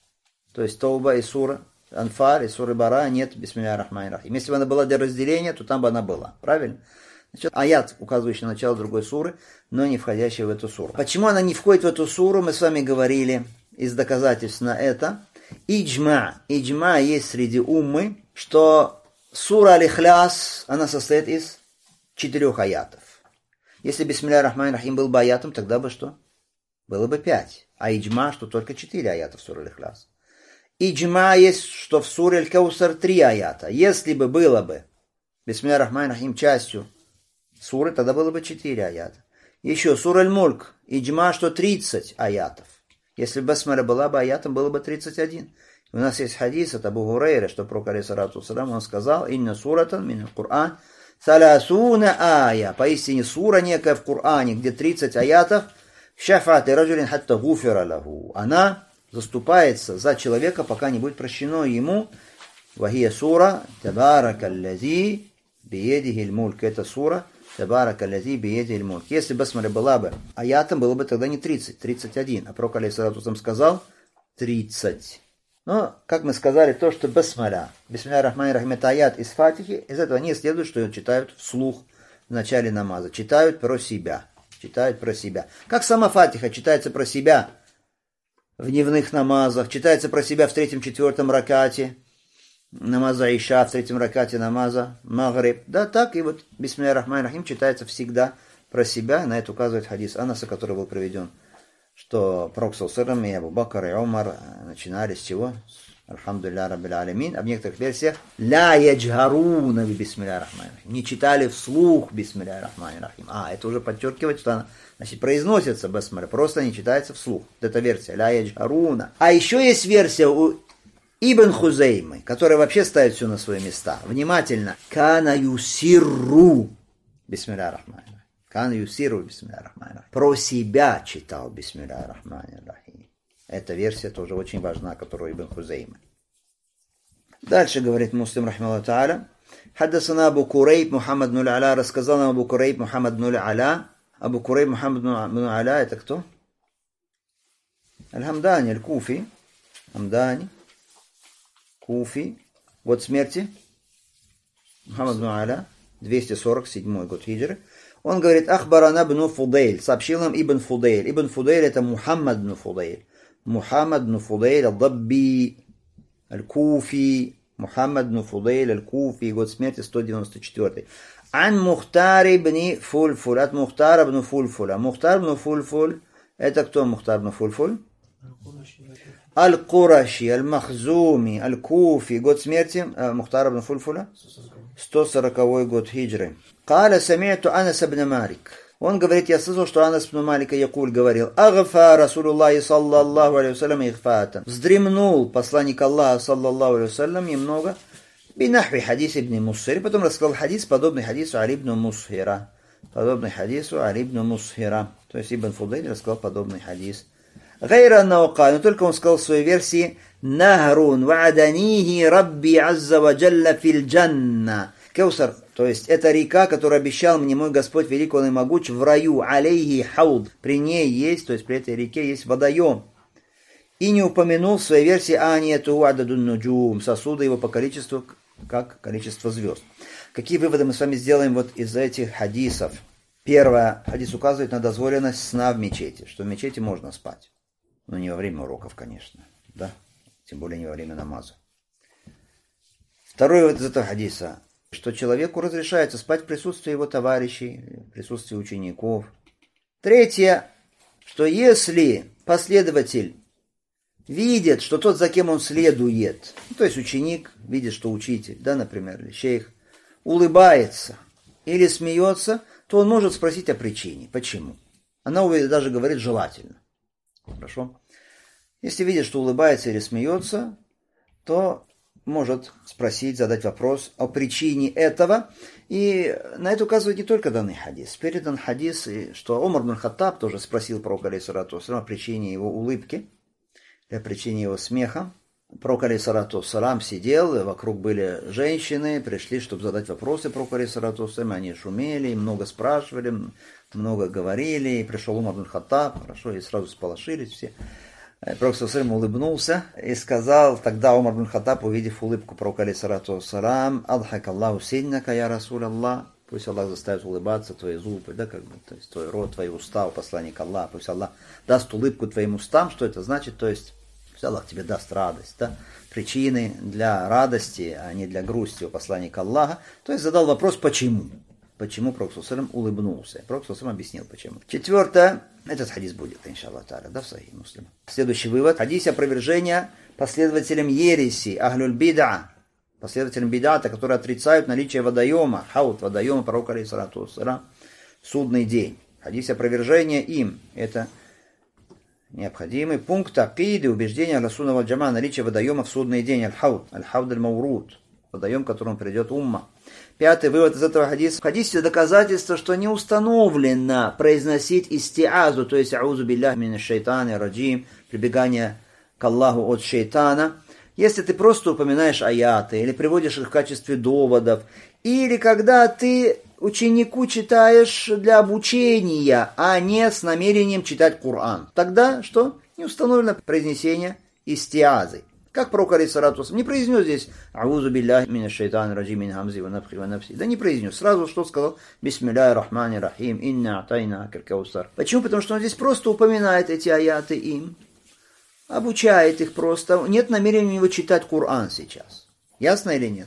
то есть Тауба и сура Анфаль и суры Бараа нет бисмилля рахмани рахим. Если бы она была для разделения, то там бы она была. Правильно? Значит, аят, указывающий на начало другой суры, но не входящий в эту суру. Почему она не входит в эту суру, мы с вами говорили из доказательств на это. Иджма. Иджма есть среди уммы, что сура Аль-Ихляс, она состоит из четырех аятов. Если бисмилля рахмани рахим был бы аятом, тогда бы что? Было бы пять. А иджма, что только четыре аята в суре Аль-Ихляс. Иджма есть, что в суре Аль-Каусар три аята. Если бы было бы бисмилля рахмани рахим частью суры, тогда было бы четыре аята. Еще сура Аль-Мульк. Иджма, что тридцать аятов. Если бы басмаля была бы аятом, было бы тридцать один. У нас есть хадис от Абу Хурейра, что пророк, алейхиссалату вассалям, он сказал: «Инна суратан мин аль-Кур'ан саласуна ая». Поистине сура некая в Коране, где тридцать аятов. Шафати раджулин хатта гуфира лаху. Она заступается за человека, пока не будет прощено ему. Вахия сура табаракаллази биедихи аль-мульк. Это сура табаракаллази биедихи аль-мульк. Если басмаля была бы аятом, было бы тогда не тридцать, тридцать один. А пророк, алейхиссалату вассалям, сказал тридцать. Но, как мы сказали, то, что басмаля, бисмилля рахмани рахим, это аят из Фатихи, из этого не следует, что ее читают вслух в начале намаза. Читают про себя. Читают про себя. Как сама Фатиха читается про себя в дневных намазах, читается про себя в третьем-четвертом ракате намаза Иша, в третьем ракате намаза Магриб. Да, так и вот бисмилля рахмани рахим читается всегда про себя. На это указывает хадис Анаса, который был приведен, что пророк саллаллаху и Абу Бакр и Умар начинали с чего? Альхамдулилля раббил алямин. А в некоторых версиях ля яджгаруна би бисмилля рахмани рахим. Не читали вслух бисмилля рахмани рахим. А, это уже подчеркивает, что она, значит, произносится басмаля, просто не читается вслух. Вот эта версия ля яджгаруна. А еще есть версия у Ибн Хузеймы, которая вообще ставит все на свои места. Внимательно. Кана юсирру бисмилля рахмани рахим. Кан юсиру бисмилля рахмани рахим. Про себя читал бисмилля рахмани рахим. Эта версия тоже очень важна, которую Ибн Хузейма. Дальше говорит Муслим рахмаллаху тааля. Хаддасана Абу Курейб Мухаммад бн Аля. Рассказал нам Абу Курейб Мухаммад бн Аля. Абу Курейб Мухаммад бн Аля это кто? Аль-Хамдани, Аль-Куфи. Хамдани. Куфи. Год смерти. Мухаммад бн Аля. двести сорок седьмой год хиджры. Он говорит: Ахбарана бн Фудейль. Сообщил нам Ибн Фудейль. Ибн Фудейль это Мухаммад бн Фудейль. Мухаммад бн Фудейль аль-Дабби аль-Куфи. Мухаммад бн Фудейль аль-Куфи. Год смерти сто девяносто четвёртый. Ан Мухтар бн Фульфуль. От Мухтара бн Фульфуля. Мухтар бн Фульфуль. Это кто Мухтар бн Фульфуль? Аль-Кураши, Аль-Махзуми, Аль-Куфи. Год смерти Мухтара бн Фульфуля сто сороковой год хиджры. Каля сами'ту Анас ибн Малик. Он говорит: я слышал, что Анас ибн Малика якуль говорил: Агфа Расулуллахи саллаллаху алейхи вассалям ихфатан. Вздремнул посланник Аллаха саллаллаху алейхи вассалям немного. Бинахви хадис ибн Мусхир. Потом рассказал хадис, подобный хадису Али ибн Мусхира. Подобный хадису Али ибн Мусхира. То есть Ибн Фудейль рассказал подобный хадис. Гайра наукай. Но только он сказал в своей версии: Нахрун ва'аданихи Рабби азза ва джалла фил джанна. Кеусар, то есть это река, которую обещал мне мой Господь велик, он и могуч, в раю, алейхи хауд, при ней есть, то есть при этой реке есть водоем. И не упомянул в своей версии анияту ададун нуджум, сосуды его по количеству, как количество звезд. Какие выводы мы с вами сделаем вот из этих хадисов? Первое, хадис указывает на дозволенность сна в мечети, что в мечети можно спать. Но не во время уроков, конечно, да, тем более не во время намаза. Второй вывод из этого хадиса, что человеку разрешается спать в присутствии его товарищей, в присутствии учеников. Третье, что если последователь видит, что тот, за кем он следует, ну, то есть ученик видит, что учитель, да, например, или шейх, улыбается или смеется, то он может спросить о причине. Почему? Она даже говорит желательно. Хорошо? Если видит, что улыбается или смеется, то может спросить, задать вопрос о причине этого. И на это указывает не только данный хадис. Передан хадис, что Умар ибн Хаттаб тоже спросил пророка алейхиссалату вассалям о причине его улыбки, о причине его смеха. Пророк алейхиссалату вассалям сидел, вокруг были женщины, пришли, чтобы задать вопросы пророку алейхиссалату вассалям. Они шумели, много спрашивали, много говорили. И пришел Умар ибн Хаттаб, хорошо, и сразу сполошились все. Пророк ﷺ улыбнулся и сказал, тогда Умар ибн Хаттаб, увидев улыбку пророка алейхиссалату вассалям, «Адхак Аллаху синнака, я Расуль Аллах». Пусть Аллах заставит улыбаться твои зубы, да, как бы, то есть твой рот, твои уста, посланник Аллаха. Пусть Аллах даст улыбку твоим устам. Что это значит? То есть, пусть Аллах тебе даст радость, да? Причины для радости, а не для грусти у посланника Аллаха. То есть, задал вопрос, почему? Почему Пророк ﷺ улыбнулся? Пророк ﷺ объяснил, почему. Четвертое. Этот хадис будет, иншаллах та'аля, да, в Сахих Муслим. Следующий вывод. Хадис опровержения последователям ереси, ахлюль бид'a, последователям бид'ата, которые отрицают наличие водоема, хаут, водоема пророка алейхиссалату вассалям, судный день. Хадис опровержения им. Это необходимый пункт акиды, убеждения Ахлю-сунна валь джамаа, наличие водоема в судный день, аль-хауд, аль-хауд аль-мауруд, водоем, к которому придет умма. Пятый вывод из этого хадиса. В хадисе доказательство, что не установлено произносить истиазу, то есть аузу билляхи минаш шайтани раджим, прибегание к Аллаху от шайтана, если ты просто упоминаешь аяты, или приводишь их в качестве доводов, или когда ты ученику читаешь для обучения, а не с намерением читать Коран. Тогда что? Не установлено произнесение истиазы. Как пророк алейхиссалату вассалям не произнес здесь «Аузу билляхи минаш шайтани раджим мин хамзи ва нафхи ва нафси». Да не произнес. Сразу что сказал? «Бисмилляхи рахмани рахим, инна атайнака аль-каусар». Почему? Потому что он здесь просто упоминает эти аяты им, обучает их просто. Нет намерения у него читать Коран сейчас. Ясно или нет?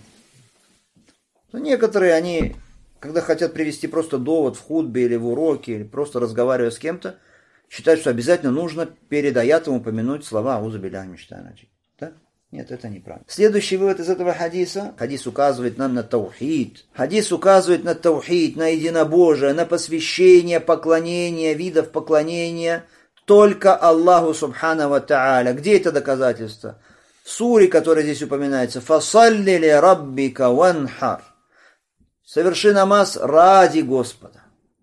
Но некоторые, они, когда хотят привести просто довод в хутбе или в уроке, или просто разговаривая с кем-то, считают, что обязательно нужно перед аятом упомянуть слова «Аузу билляхи минаш шайтани раджим». Да? Нет, это неправильно. Следующий вывод из этого хадиса. Хадис указывает нам на таухид. Хадис указывает на таухид, на единобожие, на посвящение, поклонение, видов поклонения только Аллаху субхану ва та'аля. Где это доказательство? В суре, которая здесь упоминается. «Фасалли ли раббика ванхар». Соверши намаз ради Господа.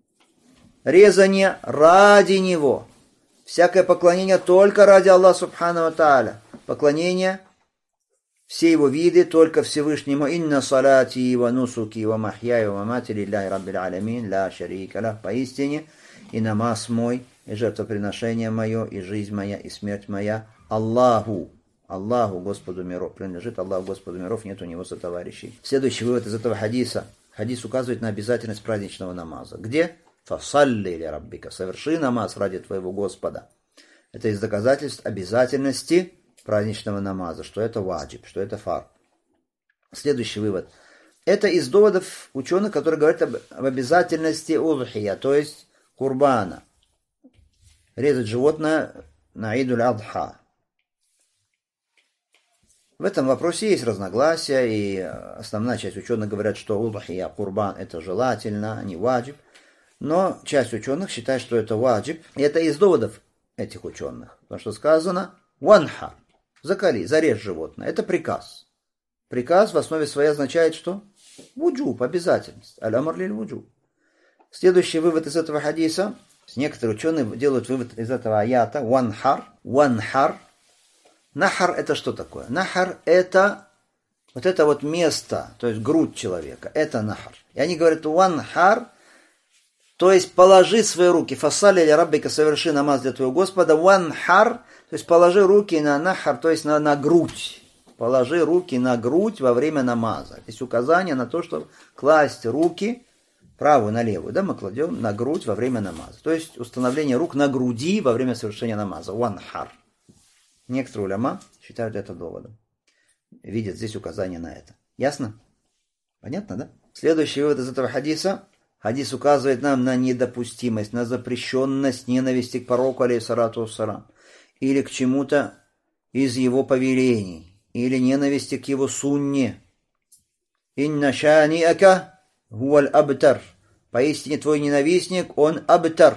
Резание ради Него. Всякое поклонение только ради Аллаха субхану ва та'аля. Поклонение, все его виды только Всевышнему. «Инна салати ва нусуки ва махьяй ва мамати лилляхи раббил алямин, ла шарика лах». Поистине, и намаз мой, и жертвоприношение мое, и жизнь моя, и смерть моя Аллаху. Аллаху, Господу миров. Принадлежит Аллаху, Господу миров, нет у него сотоварищей. Следующий вывод из этого хадиса. Хадис указывает на обязательность праздничного намаза. Где? «Фасалли ли раббика». Соверши намаз ради твоего Господа. Это из доказательств обязательности праздничного намаза, что это ваджиб, что это фард. Следующий вывод. Это из доводов ученых, которые говорят об, об обязательности удхия, то есть курбана. Резать животное на идуль адха. В этом вопросе есть разногласия, и основная часть ученых говорят, что удхия, курбан, это желательно, а не ваджиб. Но часть ученых считает, что это ваджиб. И это из доводов этих ученых. Потому что сказано «ванхар». Закали, зарежь животное. Это приказ. Приказ в основе своей означает что? Вуджуб, обязательность. Аль-амр лиль вуджуб. Следующий вывод из этого хадиса. Некоторые ученые делают вывод из этого аята. Ванхар. Ванхар. Нахар это что такое? Нахар это вот это вот место, то есть грудь человека. Это нахар. И они говорят ванхар. То есть положи свои руки. Фасалли ли раббика, соверши намаз для твоего Господа. Ванхар. То есть положи руки на нахар, то есть на, на грудь. Положи руки на грудь во время намаза. Здесь указание на то, чтобы класть руки правую на левую. Да, мы кладем на грудь во время намаза. То есть установление рук на груди во время совершения намаза. Ванхар. Некоторые уляма считают это доводом. Видят здесь указание на это. Ясно? Понятно, да? Следующий вывод из этого хадиса. Хадис указывает нам на недопустимость, на запрещенность ненависти к пророку алейхиссалату вассалям. Или к чему-то из его повелений, или ненависти к его сунне. «Инна шаниака хуаль абтар». Поистине твой ненавистник, он абтар,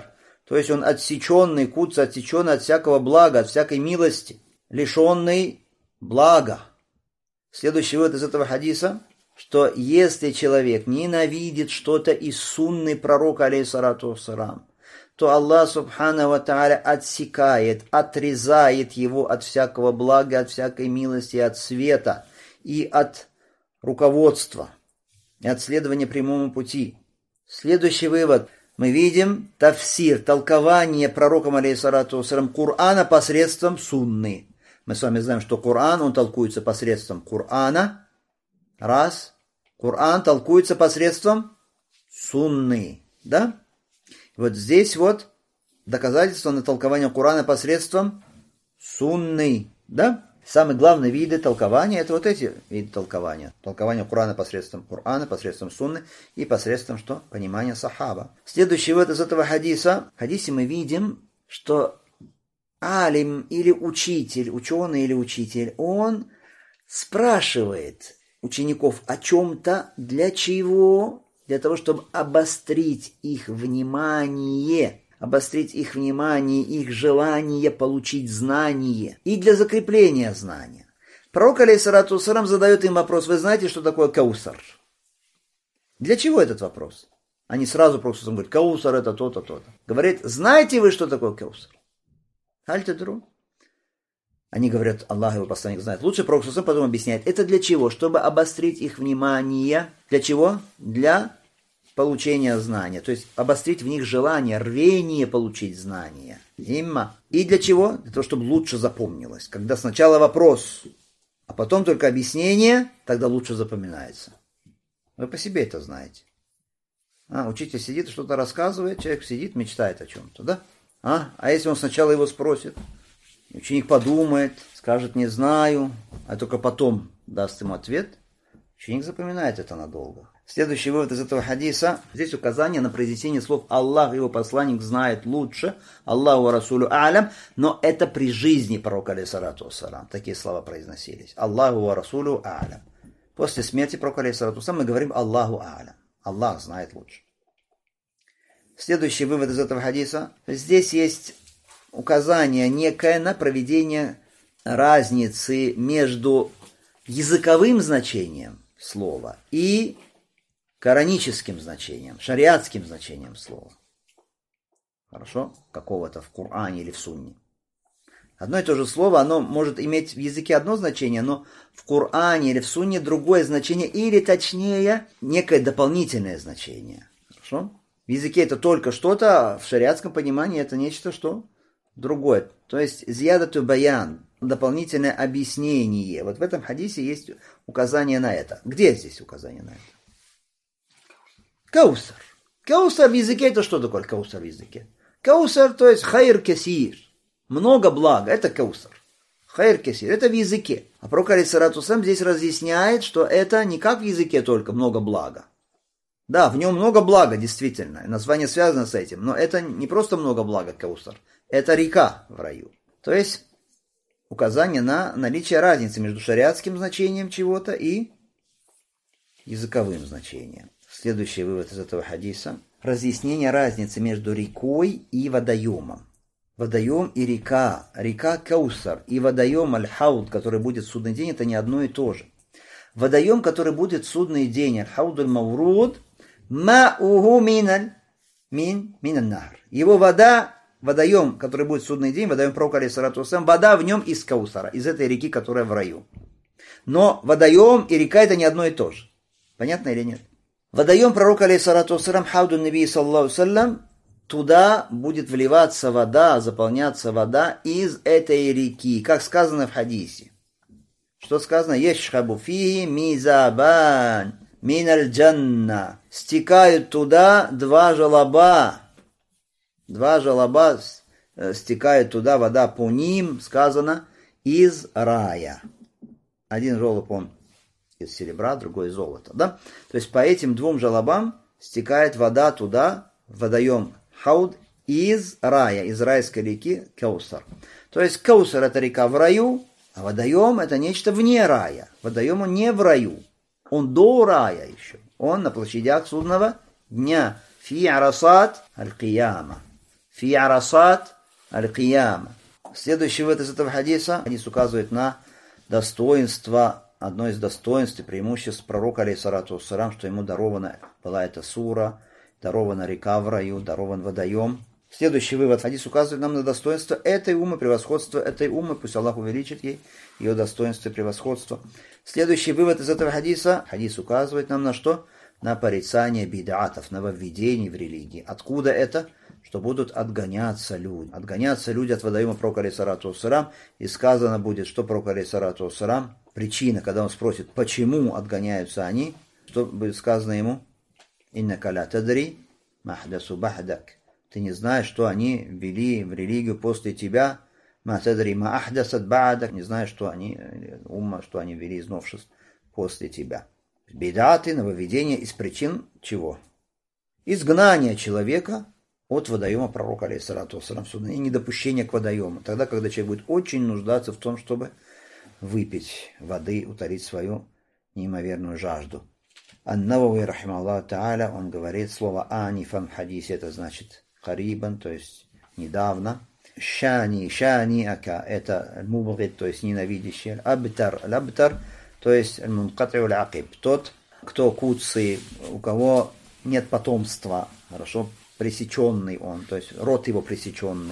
То есть он отсеченный, куц, отсеченный от всякого блага, от всякой милости, лишенный блага. Следующий вывод из этого хадиса, что если человек ненавидит что-то из сунны пророка, алейхиссалату вассалам, то Аллах субхана ва тааля отсекает, отрезает его от всякого блага, от всякой милости, от света и от руководства, и от следования прямому пути. Следующий вывод. Мы видим тафсир, толкование пророком, алейхиссалату вассалам, Корана посредством сунны. Мы с вами знаем, что Коран, он толкуется посредством Корана. Раз. Коран толкуется посредством сунны. Да? Вот здесь вот доказательство на толкование Корана посредством сунны. Да? Самые главные виды толкования — это вот эти виды толкования. Толкование Корана посредством Корана, посредством сунны и посредством что? Понимания сахаба. Следующий вывод из этого хадиса. В хадисе мы видим, что алим или учитель, ученый или учитель, он спрашивает учеников о чем-то, для чего? Для того, чтобы обострить их внимание, обострить их внимание, их желание получить знание и для закрепления знания. Пророк, алейхиссалату вассалам, задает им вопрос: вы знаете, что такое каусар? Для чего этот вопрос? Они сразу просто говорят: каусар это то-то, то-то. Говорит: знаете вы, что такое каусар? Аль-Тадру. Они говорят: Аллах, его посланник, знает. Лучше пророк потом объясняет. Это для чего? Чтобы обострить их внимание. Для чего? Для получения знания. То есть обострить в них желание, рвение получить знания. Имма. И для чего? Для того, чтобы лучше запомнилось. Когда сначала вопрос, а потом только объяснение, тогда лучше запоминается. Вы по себе это знаете. А, учитель сидит, что-то рассказывает, человек сидит, мечтает о чем-то, да? А? а если он сначала его спросит, ученик подумает, скажет «не знаю», а только потом даст ему ответ, ученик запоминает это надолго. Следующий вывод из этого хадиса. Здесь указание на произнесение слов «Аллах и его посланник знает лучше», «Аллаху ва расулю а'лям», но это при жизни пророка, алейхиссалату вассалам. Такие слова произносились. «Аллаху ва расулю а'лям». После смерти пророка, алейхиссалату вассалам, мы говорим «Аллаху а'лям». Аллах знает лучше. Следующий вывод из этого хадиса. Здесь есть указание некое на проведение разницы между языковым значением слова и кораническим значением, шариатским значением слова. Хорошо? Какого-то в Коране или в Сунне. Одно и то же слово, оно может иметь в языке одно значение, но в Коране или в Сунне другое значение, или точнее, некое дополнительное значение. Хорошо? В языке это только что-то, а в шариатском понимании это нечто что? Другое. То есть зиядату баян, дополнительное объяснение. Вот в этом хадисе есть указание на это. Где здесь указание на это? Каусар. Каусар в языке это что такое каусар в языке? Каусар, то есть хайр кесир. Много блага. Это каусар. Хайр кесир. Это в языке. А пророк, алейхиссалату вассалам, здесь разъясняет, что это не как в языке только много блага. Да, в нем много блага, действительно. Название связано с этим. Но это не просто много блага, каусар. Это река в раю. То есть указание на наличие разницы между шариатским значением чего-то и языковым значением. Следующий вывод из этого хадиса. Разъяснение разницы между рекой и водоемом. Водоем и река. Река Каусар и водоем Аль-Хауд, который будет в судный день, это не одно и то же. Водоем, который будет в судный день, Аль-Хауд Аль-Мавруд, Ма'уху миналь мин минан-нахр. Его вода, водоем, который будет в судный день, водоем пророка, алейхиссалату вассалам, вода в нем из Каусара, из этой реки, которая в раю. Но водоем и река это не одно и то же. Понятно или нет? Водоем пророка, алейхиссалату вассалам, Хауду Наби саллаллаху алейхи вассалям, туда будет вливаться вода, заполняться вода из этой реки, как сказано в хадисе. Что сказано? Ешхабу фи мизабан миналь джанна. Стекают туда два желоба. Два желоба стекает туда, вода по ним, сказано, из рая. Один желоб он из серебра, другой из золота. Да? То есть по этим двум желобам стекает вода туда, водоем Хауд, из рая, из райской реки Каусар. То есть Каусар это река в раю, а водоем это нечто вне рая. Водоем он не в раю, он до рая еще. Он на площадях судного дня. Фи арасат аль-кияма. Фи арасат аль-кияма. Следующий вывод из этого хадиса. Хадис указывает на достоинство, одно из достоинств и преимуществ пророка, алейхиссалату вассалам, что ему дарована была эта сура, дарована река в раю, дарован водоем. Следующий вывод. Хадис указывает нам на достоинство этой уммы, превосходство этой уммы. Пусть Аллах увеличит ей ее достоинство и превосходство. Следующий вывод из этого хадиса. Хадис указывает нам на что? На порицание бид'атов, нововведений в религии. Откуда это? Что будут отгоняться люди. Отгоняться люди от водоема пророка, алейхиссалату вассалам. И сказано будет, что пророк, алейхиссалату вассалам, причина, когда он спросит, почему отгоняются они, что будет сказано ему? «Иннака ла тадри махдасу бахдак». Ты не знаешь, что они ввели в религию после тебя. «Ма тадри ма ахдасат ба'дак». Не знаешь, что они, умма, что они ввели из новшеств после тебя. Бид'аты, нововведения из причин чего? Изгнание человека от водоема пророка, алейхиссалату вассалам, и недопущение к водоему. Тогда, когда человек будет очень нуждаться в том, чтобы выпить воды, утолить свою неимоверную жажду. Ан-Навави, рахималлаху та'аля, он говорит слово «анифан» в хадисе, это значит «карибан», то есть недавно. «Шани», «шани ака» — это «мубгид», то есть ненавидящий. «Абтар», «абтар», то есть «мункатри аль-акиб», тот, кто куцый, у кого нет потомства, хорошо, пресеченный он, то есть род его пресеченный,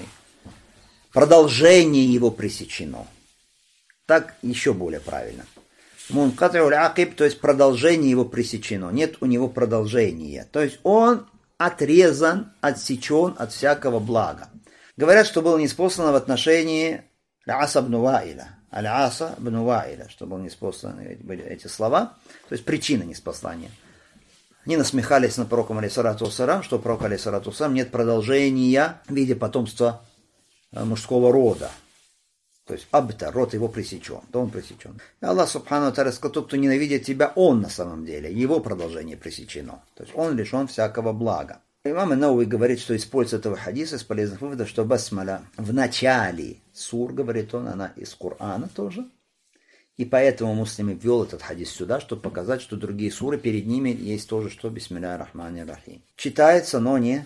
продолжение его пресечено. Так еще более правильно. Мункатри аль-акиб, то есть продолжение его пресечено. Нет у него продолжения. То есть он отрезан, отсечен от всякого блага. Говорят, что было ниспослано в отношении Аль-Аса ибн Ваиля. Аль-Аса ибн Ваиля, что было ниспосланы были эти слова. То есть причина ниспослания. Они насмехались над пророком, алейхиссалату вассалам, что у пророка, алейхиссалату вассалам, нет продолжения в виде потомства мужского рода. То есть абта, род его пресечен, то он пресечен. И Аллах субхану ва тааля сказал, тот, кто ненавидит тебя, он на самом деле, его продолжение пресечено. То есть он лишен всякого блага. Имам ан-Навави говорит, что используя этого хадиса из полезных выводов, что басмаля в начале сур, говорит он, она из Корана тоже. И поэтому муслим ввел этот хадис сюда, чтобы показать, что другие суры, перед ними есть тоже, что бисмилля рахмани рахим. Читается, но не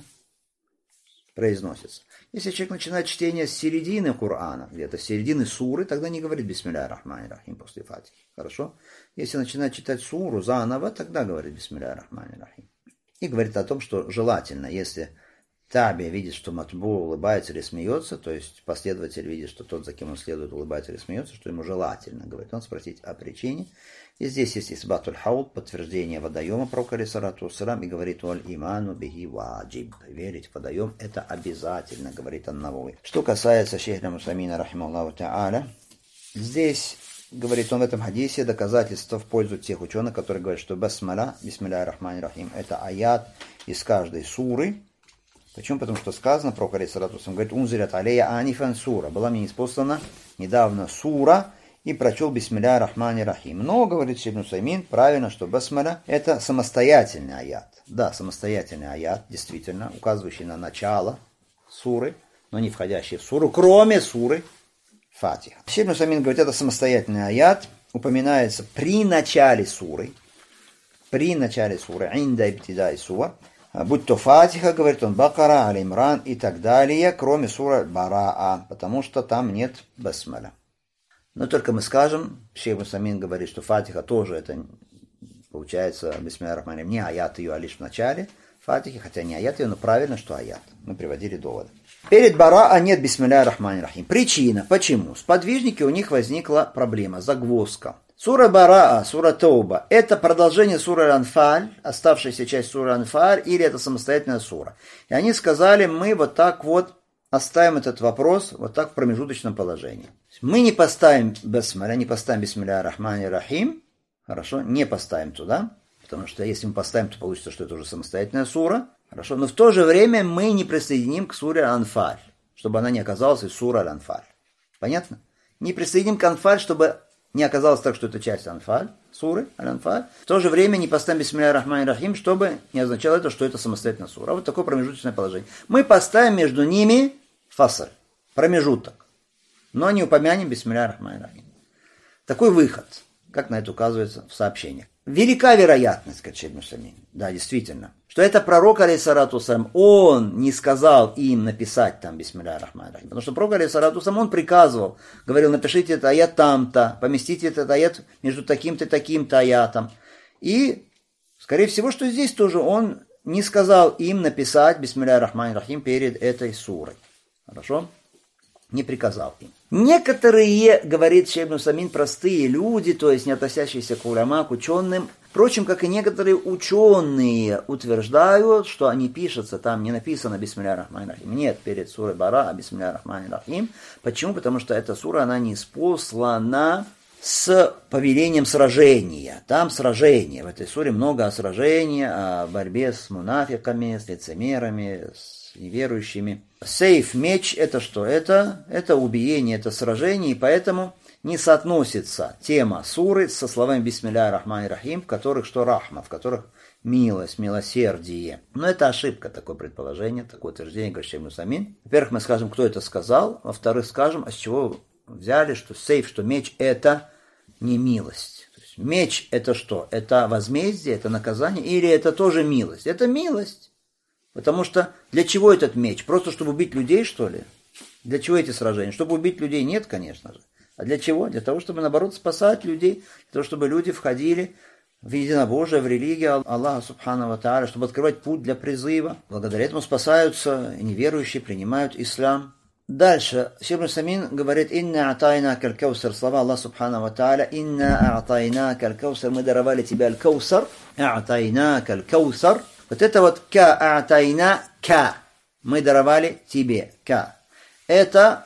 произносится. Если человек начинает чтение с середины Корана, где-то с середины суры, тогда не говорит бисмилля рахмани рахим после фатихи. Хорошо? Если начинает читать суру заново, тогда говорит бисмилля рахмани рахим. И говорит о том, что желательно, если таби видит, что матбу улыбается или смеется, то есть последователь видит, что тот, за кем он следует, улыбается или смеется, что ему желательно, говорит он, спросить о причине. И здесь есть исбатуль хаулд, подтверждение водоема пророка, алейхиссалату вассалам, и говорит валь иману бихи ваджиб. Верить в водоем это обязательно, говорит ан-Навави. Что касается шейха Мусамина, рахималлаху та'аля, здесь, говорит он в этом хадисе, доказательства в пользу тех ученых, которые говорят, что басмаля, бисмилля рахмани рахим, это аят из каждой суры. Почему? Потому что сказано, пророк, алейхиссалату вассалам, говорит, унзилят алейя анифан сура. Была мне неспослана недавно сура, и прочел бисмилля рахмани рахим. Но, говорит шейх Усаймин, правильно, что басмаля это самостоятельный аят. Да, самостоятельный аят, действительно, указывающий на начало суры, но не входящий в суру, кроме суры Фатиха. Шейх Усаймин говорит, это самостоятельный аят, упоминается при начале суры, при начале суры, инда ибтидай сура, будь то Фатиха, говорит он, Бакара, Аль-Имран и так далее, кроме сура Бараа, потому что там нет басмаля. Но только мы скажем, шейх Усаймин говорит, что Фатиха тоже это, получается, бисмилля рахмани рахим, не аят ее, а лишь в начале Фатихи, хотя не аят ее, но правильно, что аят. Мы приводили доводы. Перед Бараа нет бисмилля рахмани рахим. Причина, почему? Сподвижники, у них возникла проблема, загвоздка. Сура Бараа, сура Тауба, это продолжение суры Анфаль, оставшаяся часть суры Анфаль, или это самостоятельная сура. И они сказали, мы вот так вот оставим этот вопрос вот так в промежуточном положении. Мы не поставим басмаля, не поставим бисмилля рахмани рахим, хорошо, не поставим туда, потому что если мы поставим, то получится, что это уже самостоятельная сура, хорошо, но в то же время мы не присоединим к суре Анфаль, чтобы она не оказалась из суры Анфаль. Понятно? Не присоединим к Анфаль, чтобы не оказалось так, что это часть Анфаль, суры Аль-Анфаль. В то же время не поставим бисмилля рахмани рахим, чтобы не означало это, что это самостоятельная сура. Вот такое промежуточное положение. Мы поставим между ними фасл, промежуток, но не упомянем бисмилля рахмани рахим. Такой выход, как на это указывается в сообщениях. велика вероятность, как Шейх Мусамин, да, действительно, что это пророк, алейхиссалату вассалям, он не сказал им написать там бисмилля ар-рахман ар-рахим, потому что пророк, алейхиссалату вассалям, он приказывал, говорил, напишите этот аят там-то, поместите этот аят между таким-то и таким-то аятом. И, скорее всего, что здесь тоже он не сказал им написать бисмилля ар-рахман ар-рахим перед этой сурой. Хорошо? Не приказал им. Некоторые, говорит Шейх Мусамин, простые люди, то есть не относящиеся к уляма, к ученым, впрочем, как и некоторые ученые утверждают, что они пишутся, там не написано бисмилля ар-рахман ар-рахим. Нет, перед сурой Бара, а бисмилля ар-рахман ар-рахим. Почему? Потому что эта сура, она не спослана с повелением сражения. Там сражение. В этой суре много о сражении, о борьбе с мунафиками, с лицемерами, с неверующими. Сейф, меч, это что? Это, это убиение, это сражение, и поэтому не соотносится тема суры со словами бисмилля ар-рахман ар-рахим, в которых что рахма, в которых милость, милосердие. Но это ошибка, такое предположение, такое утверждение, говорит Шейх Мусамин. Во-первых, мы скажем, кто это сказал, во-вторых, скажем, а с чего взяли, что сейф, что меч, это не милость. То есть меч это что? Это возмездие, это наказание, или это тоже милость? Это милость. Потому что для чего этот меч? Просто чтобы убить людей, что ли? Для чего эти сражения? Чтобы убить людей? Нет, конечно же. А для чего? Для того, чтобы, наоборот, спасать людей, для того, чтобы люди входили в единобожие, в религию Аллаха Субхану ва Тааля, чтобы открывать путь для призыва. Благодаря этому спасаются неверующие, принимают ислам. Дальше Шейх Мусамин говорит: «Инна атайна каль-каусар», слова Аллаха Субхану ва Тааля: «Инна атайна каль-каусар», мы даровали тебе аль-каусар, атайна каль-каусар. Вот это вот ка атайна ка, мы даровали тебе ка. Это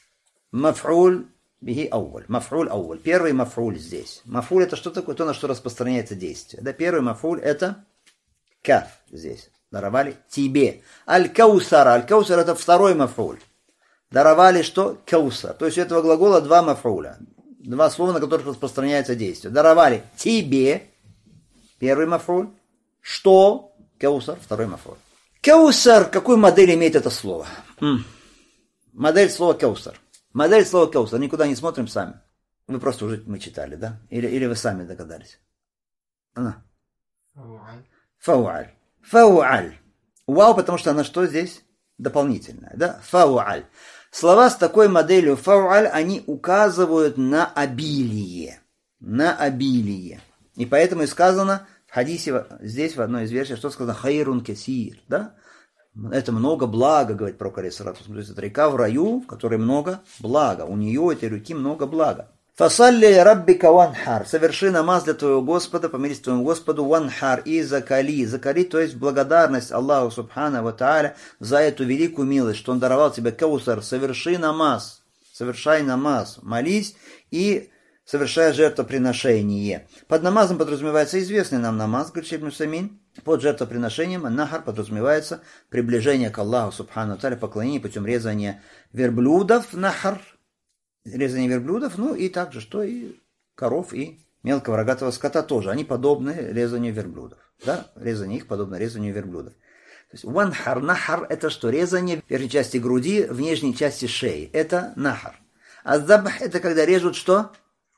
маф'уль бихи ауаль, маф'уль ауаль, первый маф'уль здесь. Маф'уль это что такое? То, на что распространяется действие. Да, первый маф'уль это каф здесь. Даровали тебе. Аль-каусар, аль-каусар это второй маф'уль. Даровали что? Каусар. То есть у этого глагола два маф'уля. Два слова, на которых распространяется действие. Даровали тебе, первый маф'уль. Что? Каусар, второй маф'уль. Каусар, какую модель имеет это слово? М. Модель слова каусар. Модель слова каусар. Никуда не смотрим сами. Вы просто уже мы читали, да? Или, или вы сами догадались? Она. Фауаль. Фауаль. Фауаль. Вау, потому что она что здесь? Дополнительная, да? Фауаль. Слова с такой моделью фауаль, они указывают на обилие. На обилие. И поэтому и сказано в хадисе, здесь в одной из версий, что сказано хайрун кесир, да? Это много блага, говорит пророк алейхиссалату. То есть это река в раю, в которой много блага. У нее, этой реки, много блага. Фасалли раббика ванхар. Соверши намаз для твоего Господа, помирись твоему Господу, ванхар, и закали. Закали, то есть благодарность Аллаху Субхану ва Тааля за эту великую милость, что Он даровал тебе каусар. Соверши намаз. Совершай намаз. Молись и совершая жертвоприношение. Под намазом подразумевается известный нам намаз, говорит Шейх Мусамин. Под жертвоприношением нахар подразумевается приближение к Аллаху Субхану Тааля, поклонение путем резания верблюдов, нахар, резание верблюдов, ну и также что и коров, и мелкого рогатого скота тоже. Они подобны резанию верблюдов. Да? Резание их подобно резанию верблюдов. То есть ванхар, нахар это что? Резание в верхней части груди, в нижней части шеи. Это нахар. А забх это когда режут что?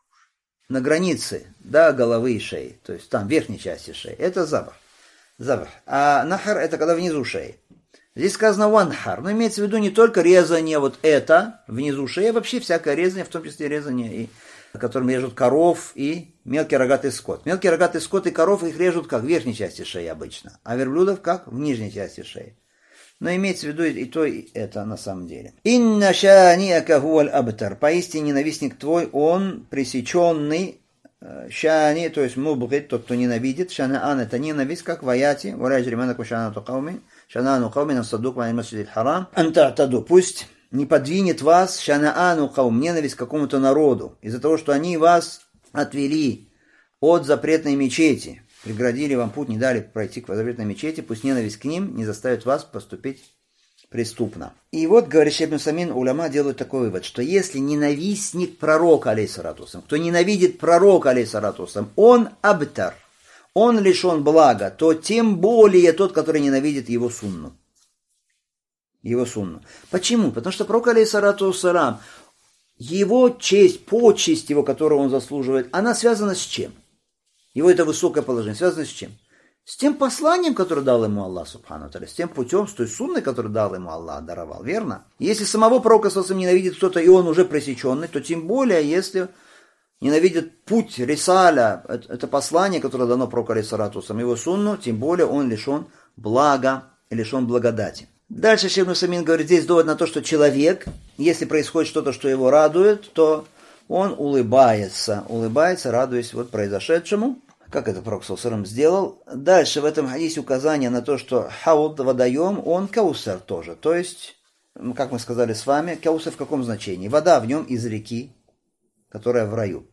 На границе, да, головы и шеи. То есть там в верхней части шеи. Это забх. Забх. А нахар это когда внизу шеи. Здесь сказано ванхар, но имеется в виду не только резание вот это внизу шеи, а вообще всякое резание, в том числе резание, и, которым режут коров и мелкий рогатый скот. Мелкий рогатый скот и коров их режут как в верхней части шеи обычно, а верблюдов как в нижней части шеи. Но имеется в виду и то, и это на самом деле. Инна шаниака хуаль абтар. Поистине ненавистник твой, он пресеченный. Шани, то есть мубгид, тот, кто ненавидит. Шанаан это ненависть, как в аяте. Валя джриманаку шанату кауми. Шанаану кауми насадук вани масджидил харам. Анта'таду. Пусть не подвинет вас шанаану каум, ненависть к какому-то народу. Из-за того, что они вас отвели от запретной мечети. Преградили вам путь, не дали пройти к запретной мечети, пусть ненависть к ним не заставит вас поступить преступно. И вот, говорит Шейх Мусамин, уляма делают такой вывод, что если ненавистник пророка, алейхиссалату вассалям, кто ненавидит пророка, алейхиссалату вассалям, он абтар, он лишен блага, то тем более тот, который ненавидит его сунну. Его сунну. Почему? Потому что пророк, алейхиссалату вассалям, его честь, почесть его, которую он заслуживает, она связана с чем? Его это высокое положение связано с чем? С тем посланием, которое дал ему Аллах, субхану ва, с тем путем, с той сунной, которую дал ему Аллах, даровал, верно? Если самого пророка ненавидит кто-то, и он уже пресеченный, то тем более, если ненавидит путь рисаля, это послание, которое дано пророку, алейхиссалату вассалам, его сунну, тем более он лишен блага и лишен благодати. Дальше Шейх Нусаймин говорит, здесь довод на то, что человек, если происходит что-то, что его радует, то он улыбается, улыбается, радуясь вот произошедшему. Как это пророк саллаллаху алейхи ва саллям сделал. Дальше в этом хадисе указание на то, что хауд, водоем, он каусар тоже. То есть, как мы сказали с вами, каусар в каком значении? Вода в нем из реки, которая в раю.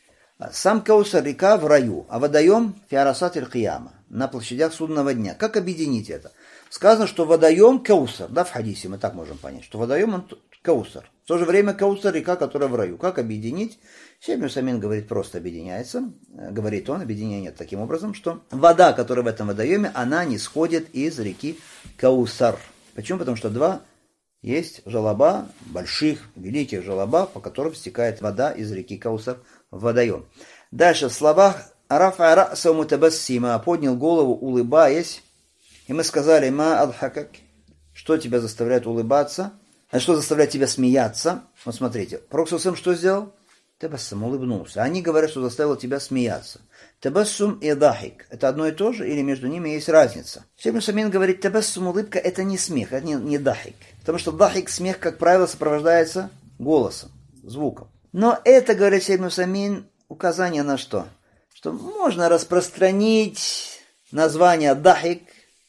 Сам каусар река в раю, а водоем фиарасат иль-кияма, на площадях судного дня. Как объединить это? Сказано, что водоем каусар, да, в хадисе мы так можем понять, что водоем он каусар. В то же время каусар река, которая в раю. Как объединить? Шейх Нусаймин говорит, просто объединяется. Говорит он, объединение таким образом, что вода, которая в этом водоеме, она не сходит из реки Каусар. Почему? Потому что два есть желоба, больших, великих желоба, по которым стекает вода из реки Каусар в водоем. Дальше в словах «Рафа раса мутабассима» поднял голову, улыбаясь. И мы сказали «Ма адхакак», что тебя заставляет улыбаться, а что заставляет тебя смеяться. Вот смотрите, пророк саллаллаху алейхи ва саллям что сделал? Табассум, улыбнулся. Они говорят, что заставило тебя смеяться. Табассум и дахик. Это одно и то же, или между ними есть разница? Шейх Нусаймин говорит, табассум, улыбка, это не смех, это не, не дахик. Потому что дахик, смех, как правило, сопровождается голосом, звуком. Но это, говорит Шейх Нусаймин, указание на что? Что можно распространить название дахик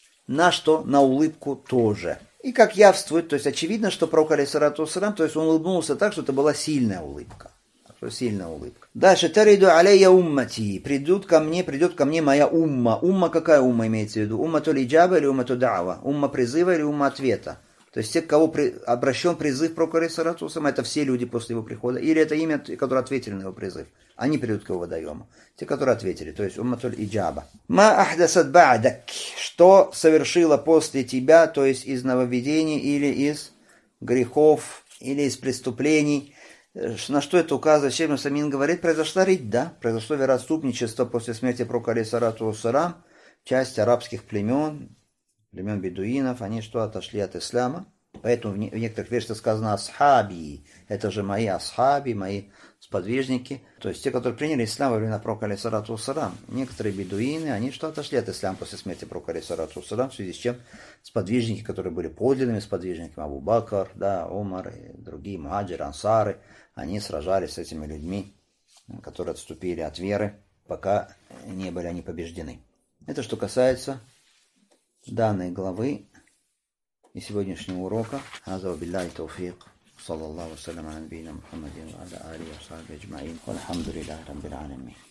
на что? На улыбку тоже. И как явствует, то есть очевидно, что пророк, алейхиссалату вассалям, то есть он улыбнулся так, что это была сильная улыбка. Сильная улыбка. Дальше. Тариду алейя уммати. Придут ко мне, придет ко мне моя умма. Умма какая умма имеется в виду? Умма то ли джаба или умма то да'ва? Умма призыва или умма ответа? То есть те, к кого при, обращен призыв пророка, алейхиссалату вассалям, это все люди после его прихода. Или это имя, которые ответили на его призыв. Они придут к его водоему. Те, которые ответили. То есть умма то ли джаба. Ма ахдасат ба'дак. Что совершила после тебя, то есть из нововведений или из грехов, или из преступлений. На что это указывает? Шейх Нусаймин говорит, произошла ридда, произошло вероотступничество после смерти пророка, алейхиссалату вассалям, часть арабских племен, племен бедуинов, они что, отошли от ислама. Поэтому в некоторых версиях сказано асхаби, это же мои асхаби, мои сподвижники. То есть те, которые приняли ислам во времена пророка, алейхиссалату вассалям. Некоторые бедуины, они что, отошли от ислама после смерти пророка, алейхиссалату вассалям, в связи с чем сподвижники, которые были подлинными сподвижниками, Абу Бакр, да, Умар и другие, мухаджиры, ансары, они сражались с этими людьми, которые отступили от веры, пока не были они побеждены. Это что касается данной главы и сегодняшнего урока. Аза билляхи тауфик. Саллаллаху алейхи ва саллям аля набийина Мухаммадин ва аля алихи ва сахбихи аджмаин. Вальхамдулиллахи раббил алямин.